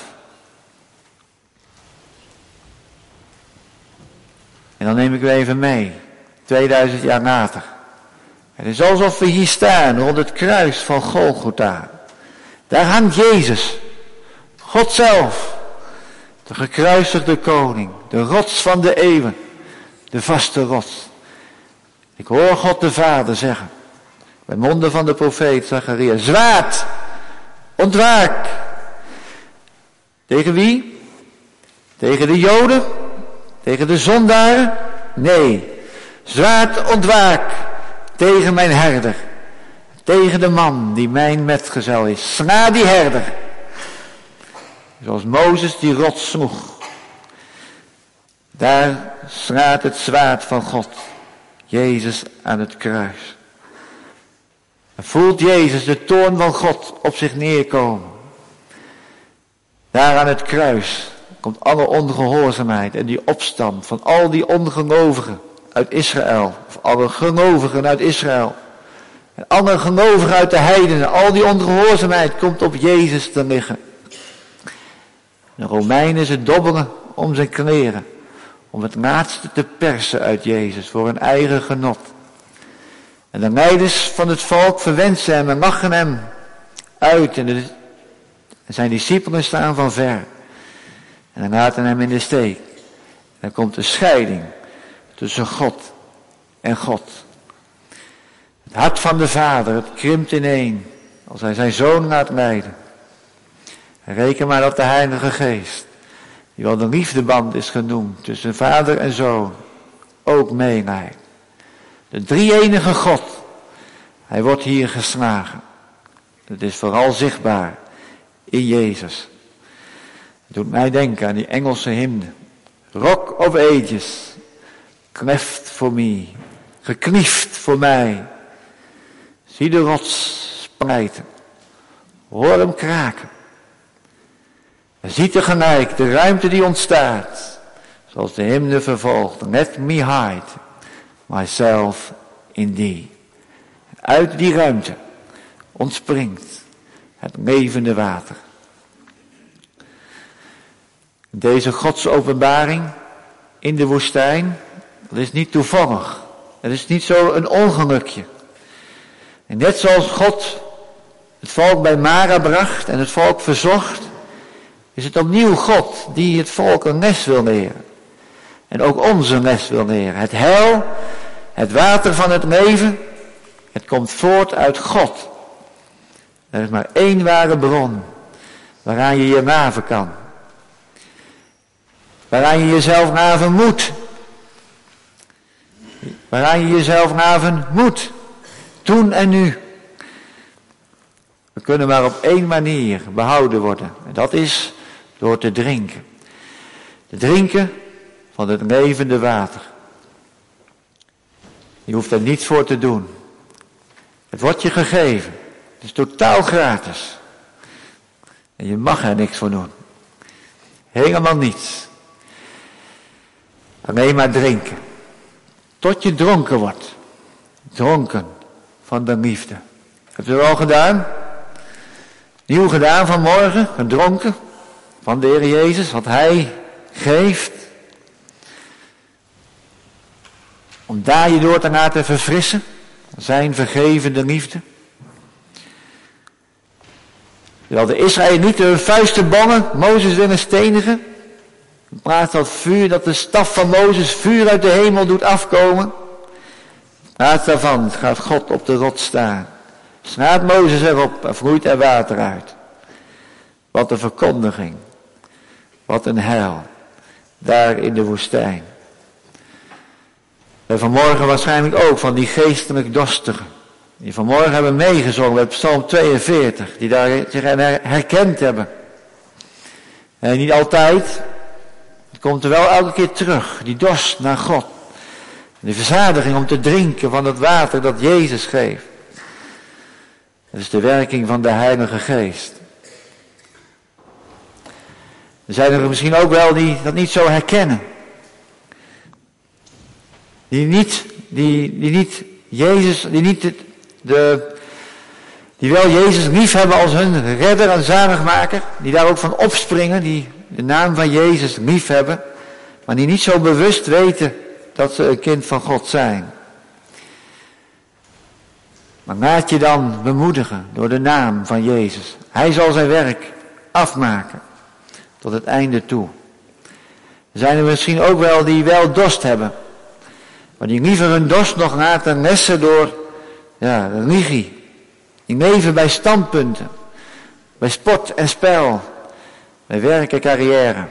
En dan neem ik u even mee, 2000 jaar later. Het is alsof we hier staan rond het kruis van Golgotha. Daar hangt Jezus, God zelf, de gekruisigde koning, de rots van de eeuwen, de vaste rots. Ik hoor God de Vader zeggen, bij monden van de profeet Zacharia, zwaard, ontwaak. Tegen wie? Tegen de Joden? Tegen de zondaren? Nee, zwaard, ontwaak tegen mijn herder. Tegen de man die mijn metgezel is. Sla die herder. Zoals Mozes die rots sloeg. Daar slaat het zwaard van God. Jezus aan het kruis. En voelt Jezus de toorn van God op zich neerkomen. Daar aan het kruis. komt alle ongehoorzaamheid en die opstand van al die ongelovigen uit Israël, of alle gelovigen uit Israël, en alle gelovigen uit de heidenen, al die ongehoorzaamheid komt op Jezus te liggen. De Romeinen ze dobbelen om zijn kleren, om het laatste te persen uit Jezus voor hun eigen genot. En de leiders van het volk verwensen hem en lachen hem uit en zijn discipelen staan van ver. En dan laten hem in de steek. En dan komt de scheiding tussen God en God. Het hart van de vader, het krimpt ineen als hij zijn zoon laat lijden. En reken maar op de Heilige Geest, die wel de liefdeband is genoemd tussen vader en zoon, ook meeleidt. De drie-enige God, hij wordt hier geslagen. Het is vooral zichtbaar in Jezus. Het doet mij denken aan die Engelse hymne. Rock of Ages, cleft for me, gekniefd voor mij. Zie de rots splijten, hoor hem kraken. En zie tegelijk de ruimte die ontstaat, zoals de hymne vervolgt. Let me hide myself in thee. En uit die ruimte ontspringt het levende water. Deze godsopenbaring in de woestijn, dat is niet toevallig. Het is niet zo een ongelukje. En net zoals God het volk bij Mara bracht en het volk verzocht, is het opnieuw God die het volk een les wil leren. En ook ons een les wil leren. Het heil, het water van het leven, het komt voort uit God. Er is maar één ware bron waaraan je je laven kan. Waaraan je jezelf laven moet. Waaraan je jezelf laven moet. Toen en nu. We kunnen maar op één manier behouden worden. En dat is door te drinken. Te drinken van het levende water. Je hoeft er niets voor te doen. Het wordt je gegeven. Het is totaal gratis. En je mag er niks voor doen. Helemaal niets. Alleen maar drinken. Tot je dronken wordt. Dronken van de liefde. Hebt u het al gedaan? Nieuw gedaan vanmorgen? Gedronken van de Heer Jezus, wat Hij geeft. Om daar je door te laten verfrissen. Zijn vergevende liefde. Terwijl de Israëlieten hun vuisten ballen, Mozes willen stenigen. In plaats van vuur, dat de staf van Mozes vuur uit de hemel doet afkomen. In plaats daarvan gaat God op de rots staan. Slaat Mozes erop en vloeit er water uit. Wat een verkondiging. Wat een heil. Daar in de woestijn. En vanmorgen waarschijnlijk ook van die geestelijk dorstigen. Die vanmorgen hebben meegezongen met Psalm 42. Die daar zich herkend hebben. En niet altijd. Het komt er wel elke keer terug. Die dorst naar God. Die verzadiging om te drinken van het water dat Jezus geeft. Dat is de werking van de Heilige Geest. Er zijn er misschien ook wel die dat niet zo herkennen. Die wel Jezus lief hebben als hun redder en zaligmaker. Die daar ook van opspringen, die de naam van Jezus lief hebben. Maar die niet zo bewust weten dat ze een kind van God zijn. Maar laat je dan bemoedigen door de naam van Jezus. Hij zal zijn werk afmaken. Tot het einde toe. Er zijn er misschien ook wel die wel dorst hebben. Maar die liever hun dorst nog laten lessen door religie. Die leven bij standpunten. Bij sport en spel. Bij werk en carrière.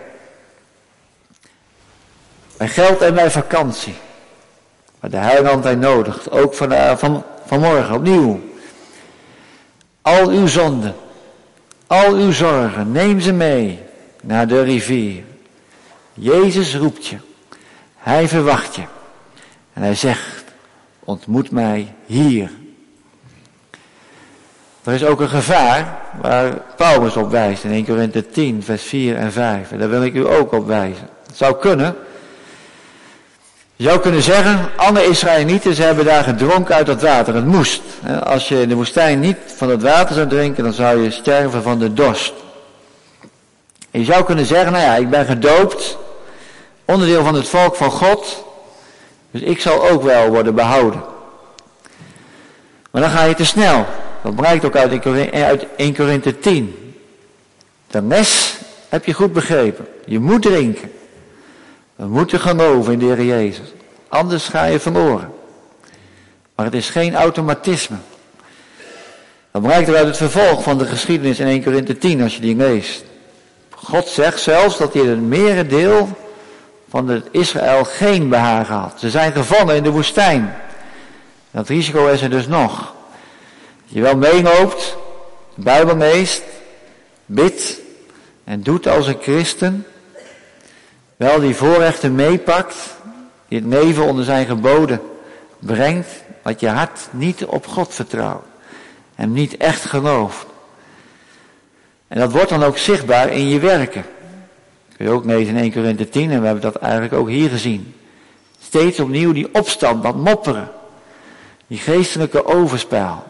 Bij geld en bij vakantie. Maar de Heiland hij nodigt. Ook vanmorgen opnieuw. Al uw zonden. Al uw zorgen. Neem ze mee naar de rivier. Jezus roept je. Hij verwacht je. En hij zegt, ontmoet mij hier. Er is ook een gevaar waar Paulus op wijst in 1 Korinthe 10, vers 4 en 5. En daar wil ik u ook op wijzen. Het zou kunnen. Je zou kunnen zeggen, alle Israëlieten, ze hebben daar gedronken uit dat water. Het moest. Als je in de woestijn niet van het water zou drinken, dan zou je sterven van de dorst. En je zou kunnen zeggen, nou ja, ik ben gedoopt, onderdeel van het volk van God, dus ik zal ook wel worden behouden. Maar dan ga je te snel. Dat blijkt ook uit 1 Korinthe 10. De les heb je goed begrepen. Je moet drinken. We moeten geloven in de Heer Jezus. Anders ga je verloren. Maar het is geen automatisme. Dat blijkt uit het vervolg van de geschiedenis in 1 Korinthe 10 als je die leest. God zegt zelfs dat hij het merendeel van het Israël geen behagen had. Ze zijn gevallen in de woestijn. Dat risico is er dus nog. Je wel meeloopt, de Bijbel leest, bidt en doet als een christen. Wel die voorrechten meepakt, die het leven onder zijn geboden brengt, wat je hart niet op God vertrouwt en niet echt gelooft. En dat wordt dan ook zichtbaar in je werken. Kun je ook lezen in 1 Korinthe 10 en we hebben dat eigenlijk ook hier gezien. Steeds opnieuw die opstand, dat mopperen, die geestelijke overspel.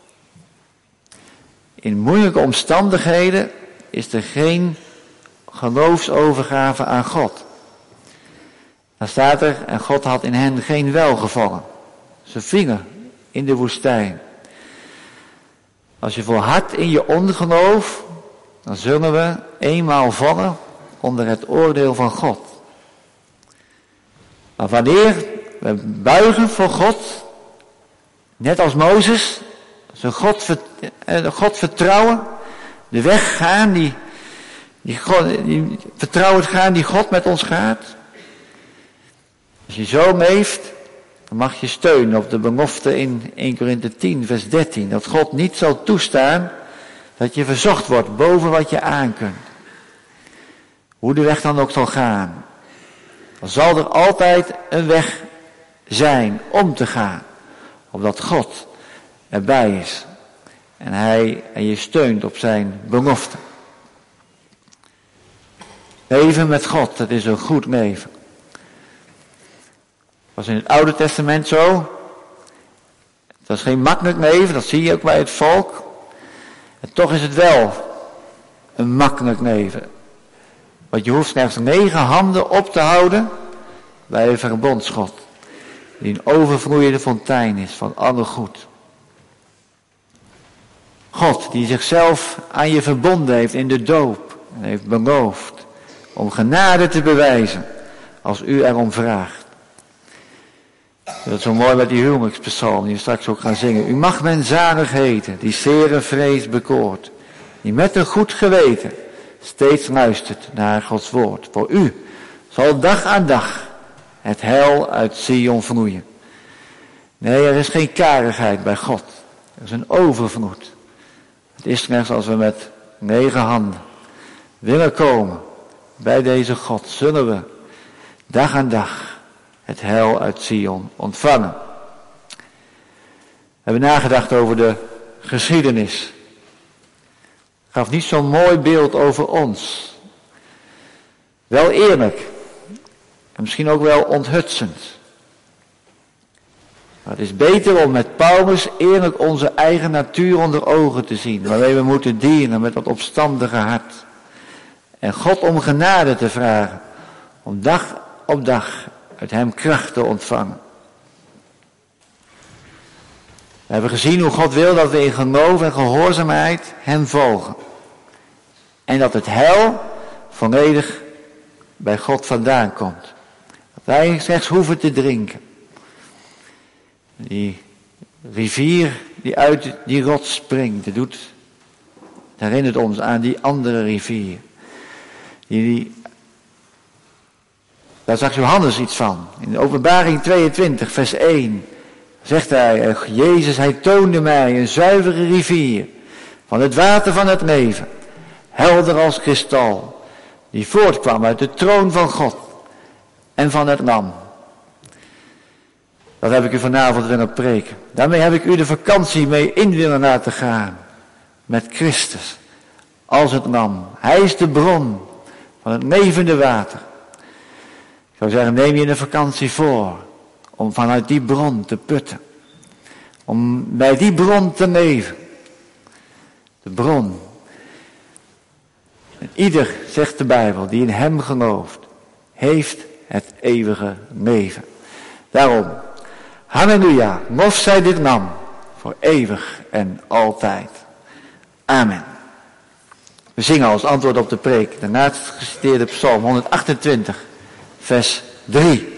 In moeilijke omstandigheden is er geen geloofsovergave aan God. Dan staat er, en God had in hen geen welgevallen. Ze vielen in de woestijn. Als je volhardt in je ongeloof, dan zullen we eenmaal vallen onder het oordeel van God. Maar wanneer we buigen voor God, net als Mozes, ze God vertrouwen, de weg gaan die vertrouwend gaan die God met ons gaat. Als je zo leeft, dan mag je steunen op de belofte in 1 Korinthe 10 vers 13. Dat God niet zal toestaan dat je verzocht wordt boven wat je aan kunt. Hoe de weg dan ook zal gaan. Dan zal er altijd een weg zijn om te gaan. Omdat God erbij is. En je steunt op zijn belofte. Leven met God, dat is een goed leven. Dat was in het Oude Testament zo. Het was geen makkelijk leven, dat zie je ook bij het volk. En toch is het wel een makkelijk leven. Want je hoeft slechts 9 handen op te houden bij een verbondsgod. Die een overvloeiende fontein is van alle goed. God die zichzelf aan je verbonden heeft in de doop. En heeft beloofd om genade te bewijzen als u erom vraagt. Dat is zo mooi met die huwelijkspsalm die we straks ook gaan zingen. U mag men zalig heten, die zere vrees bekoort. Die met een goed geweten steeds luistert naar Gods woord. Voor u zal dag aan dag het heil uit Sion vloeien. Nee, er is geen karigheid bij God. Er is een overvloed. Het is slechts als we met 9 handen willen komen bij deze God, zullen we dag aan dag het heil uit Sion ontvangen. We hebben nagedacht over de geschiedenis. Gaf niet zo'n mooi beeld over ons. Wel eerlijk. En misschien ook wel onthutsend. Maar het is beter om met Paulus eerlijk onze eigen natuur onder ogen te zien. Waarmee we moeten dienen met dat opstandige hart. En God om genade te vragen. Om dag op dag uit hem kracht te ontvangen. We hebben gezien hoe God wil dat we in geloof en gehoorzaamheid hem volgen. En dat het heil volledig bij God vandaan komt. Dat wij slechts hoeven te drinken. Die rivier die uit die rots springt, het herinnert ons aan die andere rivier. Daar zag Johannes iets van. In de Openbaring 22 vers 1 zegt hij, Jezus, hij toonde mij een zuivere rivier van het water van het leven, helder als kristal, die voortkwam uit de troon van God en van het Lam. Dat heb ik u vanavond willen preken. Daarmee heb ik u de vakantie mee in willen laten gaan. met Christus als het lam. Hij is de bron van het levende water. Ik zou zeggen, neem je de vakantie voor om vanuit die bron te putten. Om bij die bron te leven. De bron. En ieder, zegt de Bijbel, die in hem gelooft, heeft het eeuwige leven. Daarom, halleluja, lof zij dit lam voor eeuwig en altijd. Amen. We zingen als antwoord op de preek de laatst geciteerde psalm 128, vers 3.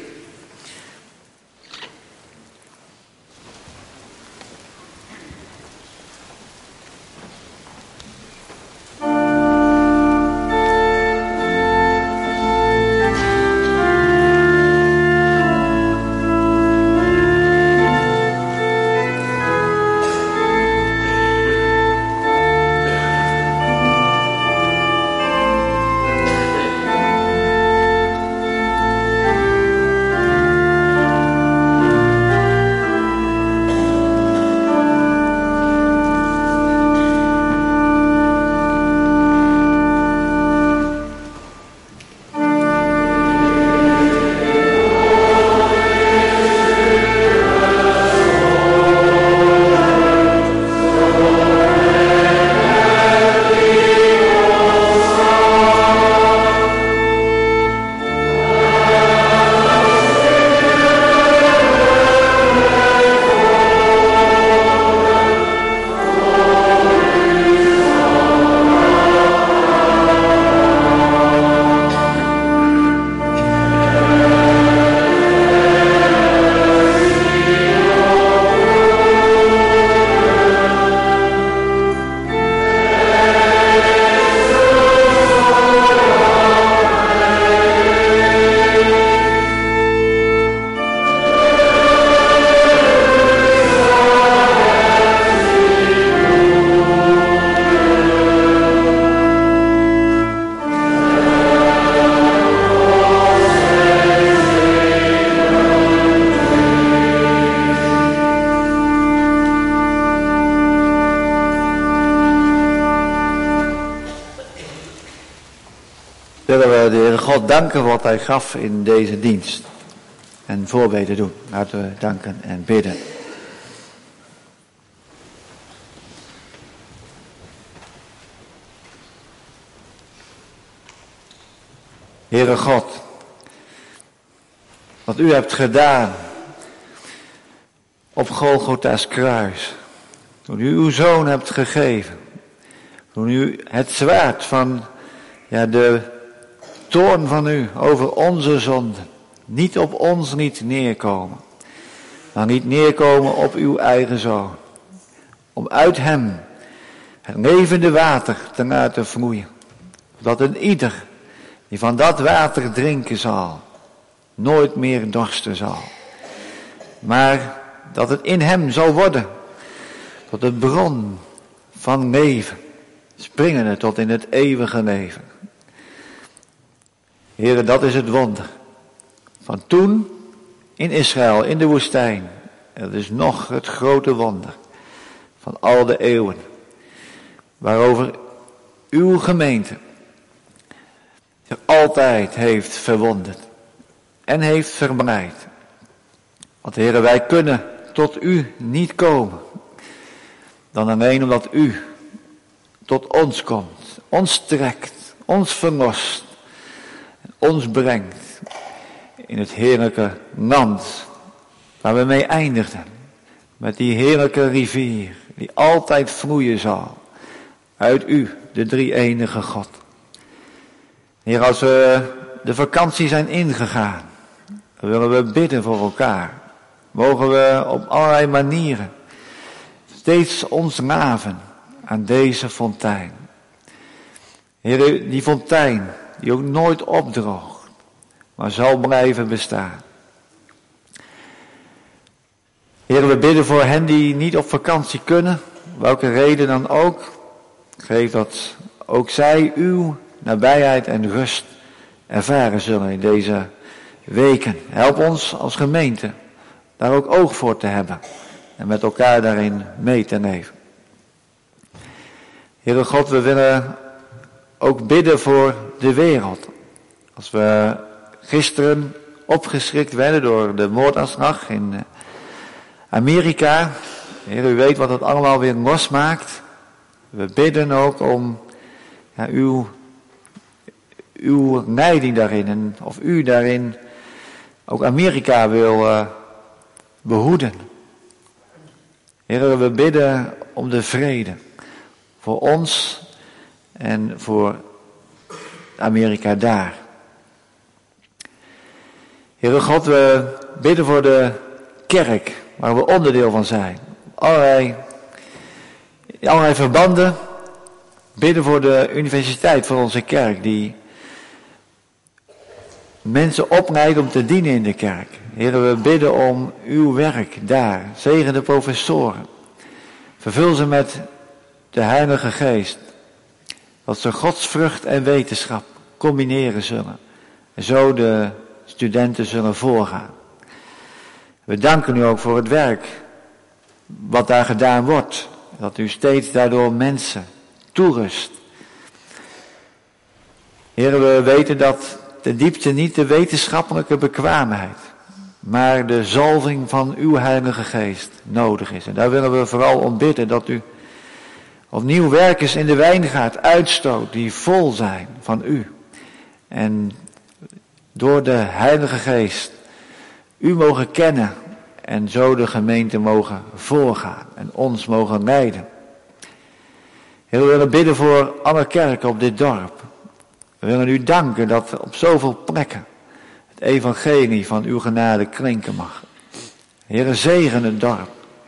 Willen we de Heere God danken wat Hij gaf in deze dienst. En voorbeden doen. Laten we danken en bidden. Heere God, wat U hebt gedaan op Golgotha's kruis. Toen U uw Zoon hebt gegeven. Toen U het zwaard van de toorn van U over onze zonden niet op ons liet neerkomen. Maar niet neerkomen op uw eigen Zoon. Om uit hem het levende water te laten vloeien. Dat een ieder die van dat water drinken zal, nooit meer dorsten zal. Maar dat het in hem zal worden tot de bron van leven, springende tot in het eeuwige leven. Heere, dat is het wonder. Van toen in Israël, in de woestijn. Dat is nog het grote wonder van al de eeuwen. Waarover uw gemeente zich altijd heeft verwonderd en heeft verblijd. Want Heere, wij kunnen tot u niet komen. Dan alleen omdat u tot ons komt, ons trekt, ons verlost, ons brengt in het heerlijke land waar we mee eindigden. Met die heerlijke rivier die altijd vloeien zal uit u, de drie-enige God. Heer, als we de vakantie zijn ingegaan, dan willen we bidden voor elkaar. Mogen we op allerlei manieren steeds ons laven aan deze fontein. Heer, die fontein die ook nooit opdroogt, maar zal blijven bestaan. Heer, we bidden voor hen die niet op vakantie kunnen, welke reden dan ook. Geef dat ook zij uw nabijheid en rust ervaren zullen in deze weken. Help ons als gemeente daar ook oog voor te hebben en met elkaar daarin mee te leven. Heere God, we willen ook bidden voor de wereld. Als we gisteren opgeschrikt werden door de moordaanslag in Amerika. Heer, u weet wat het allemaal weer losmaakt. We bidden ook om uw leiding daarin. En of u daarin ook Amerika wil behoeden. Heer, we bidden om de vrede. Voor ons en voor Amerika daar. Heere God, we bidden voor de kerk, waar we onderdeel van zijn. Allerlei verbanden. Bidden voor de universiteit, voor onze kerk, die mensen opleidt om te dienen in de kerk. Heere, we bidden om uw werk daar. Zegen de professoren. Vervul ze met de Heilige Geest. Dat ze godsvrucht en wetenschap combineren zullen. En zo de studenten zullen voorgaan. We danken u ook voor het werk wat daar gedaan wordt. Dat u steeds daardoor mensen toerust. Heren, we weten dat ten diepste niet de wetenschappelijke bekwaamheid, maar de zalving van uw Heilige Geest nodig is. En daar willen we vooral om bidden dat u opnieuw werkers in de wijngaard uitstoot die vol zijn van u. En door de Heilige Geest u mogen kennen en zo de gemeente mogen voorgaan en ons mogen leiden. We willen bidden voor alle kerken op dit dorp. We willen u danken dat op zoveel plekken het evangelie van uw genade klinken mag. Heere, zegen het dorp.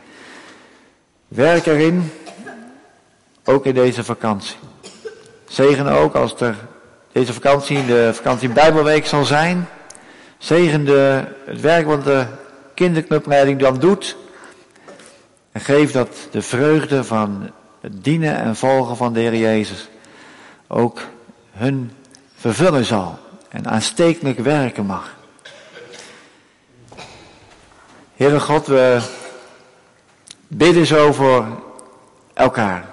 Werk erin, ook in deze vakantie. Zegen ook als er deze vakantie, de vakantie Bijbelweek zal zijn. Zegen het werk wat de kinderclubleiding dan doet. En geef dat de vreugde van het dienen en volgen van de Heer Jezus ook hun vervullen zal. En aanstekelijk werken mag. Heere God, we bidden zo voor elkaar.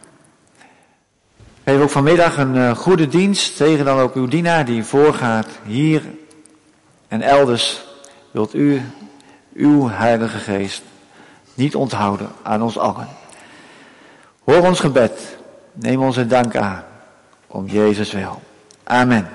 Geef ook vanmiddag een goede dienst. Zegen dan ook uw dienaar die voorgaat hier en elders. Wilt u uw Heilige Geest niet onthouden aan ons allen. Hoor ons gebed. Neem onze dank aan. Om Jezus wil. Amen.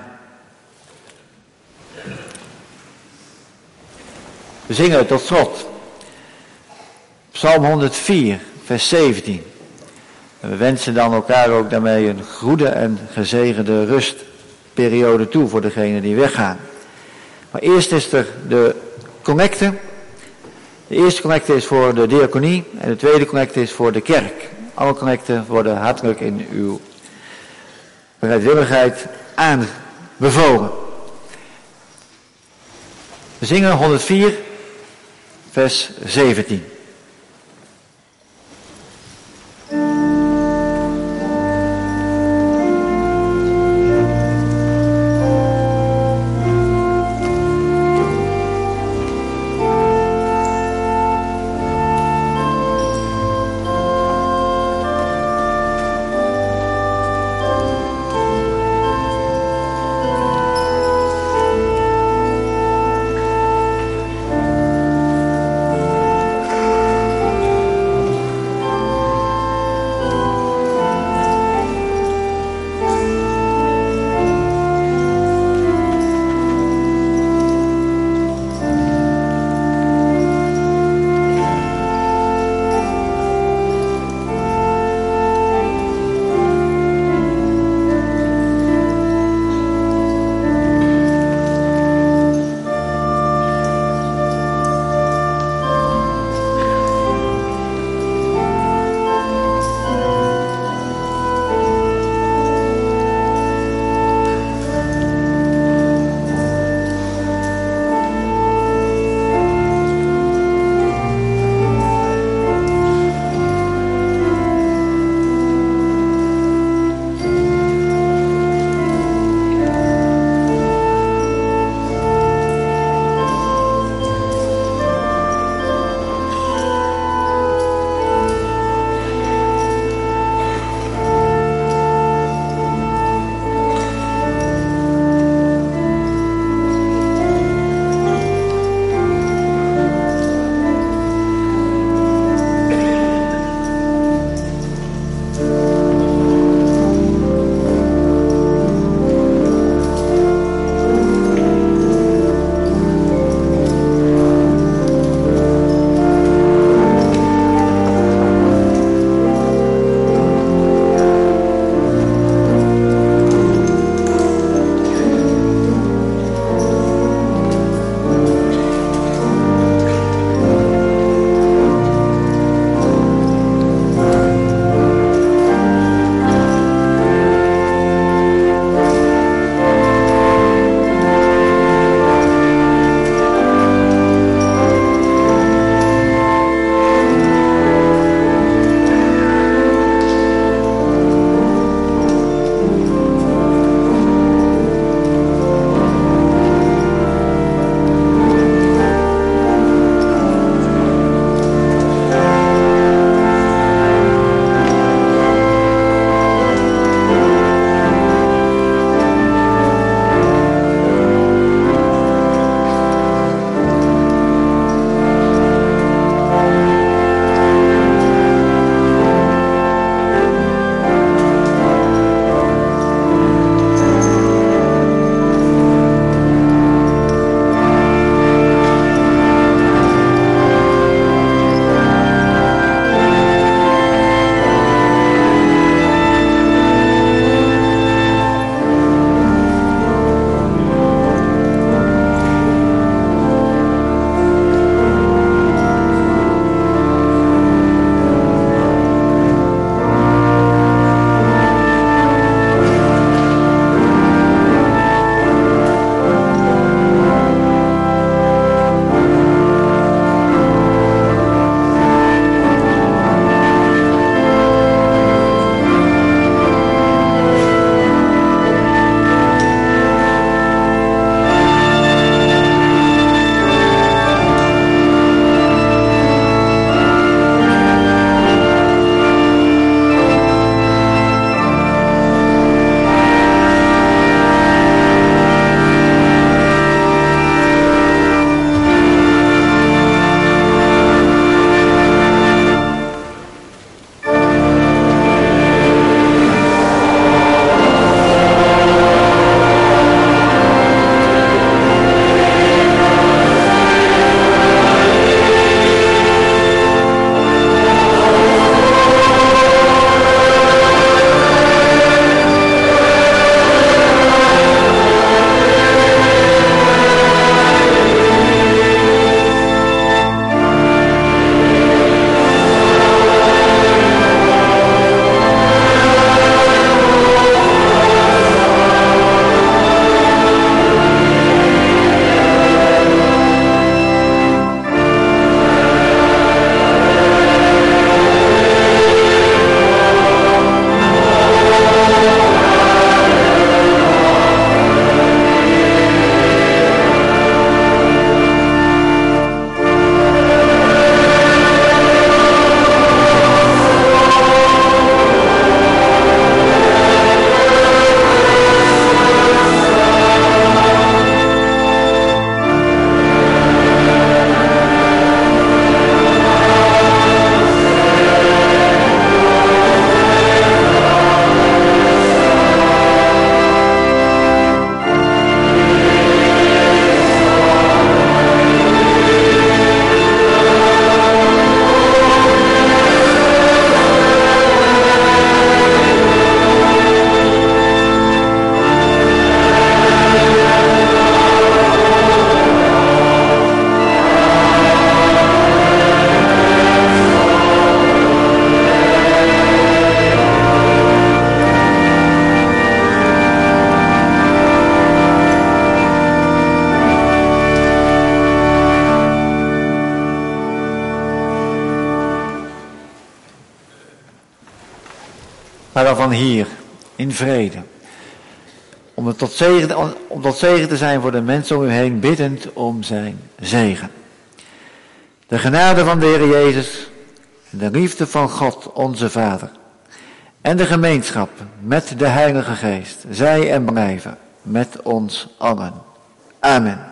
We zingen tot slot. Psalm 104, vers 17. En we wensen dan elkaar ook daarmee een goede en gezegende rustperiode toe voor degenen die weggaan. Maar eerst is er de collecte. De eerste collecte is voor de diaconie en de tweede collecte is voor de kerk. Alle collecten worden hartelijk in uw bereidwilligheid aanbevolen. We zingen 104, vers 17. Ga dan van hier in vrede. Om tot zegen te zijn voor de mensen om u heen, biddend om zijn zegen. De genade van de Heer Jezus, de liefde van God onze Vader en de gemeenschap met de Heilige Geest, zij en blijven met ons allen. Amen.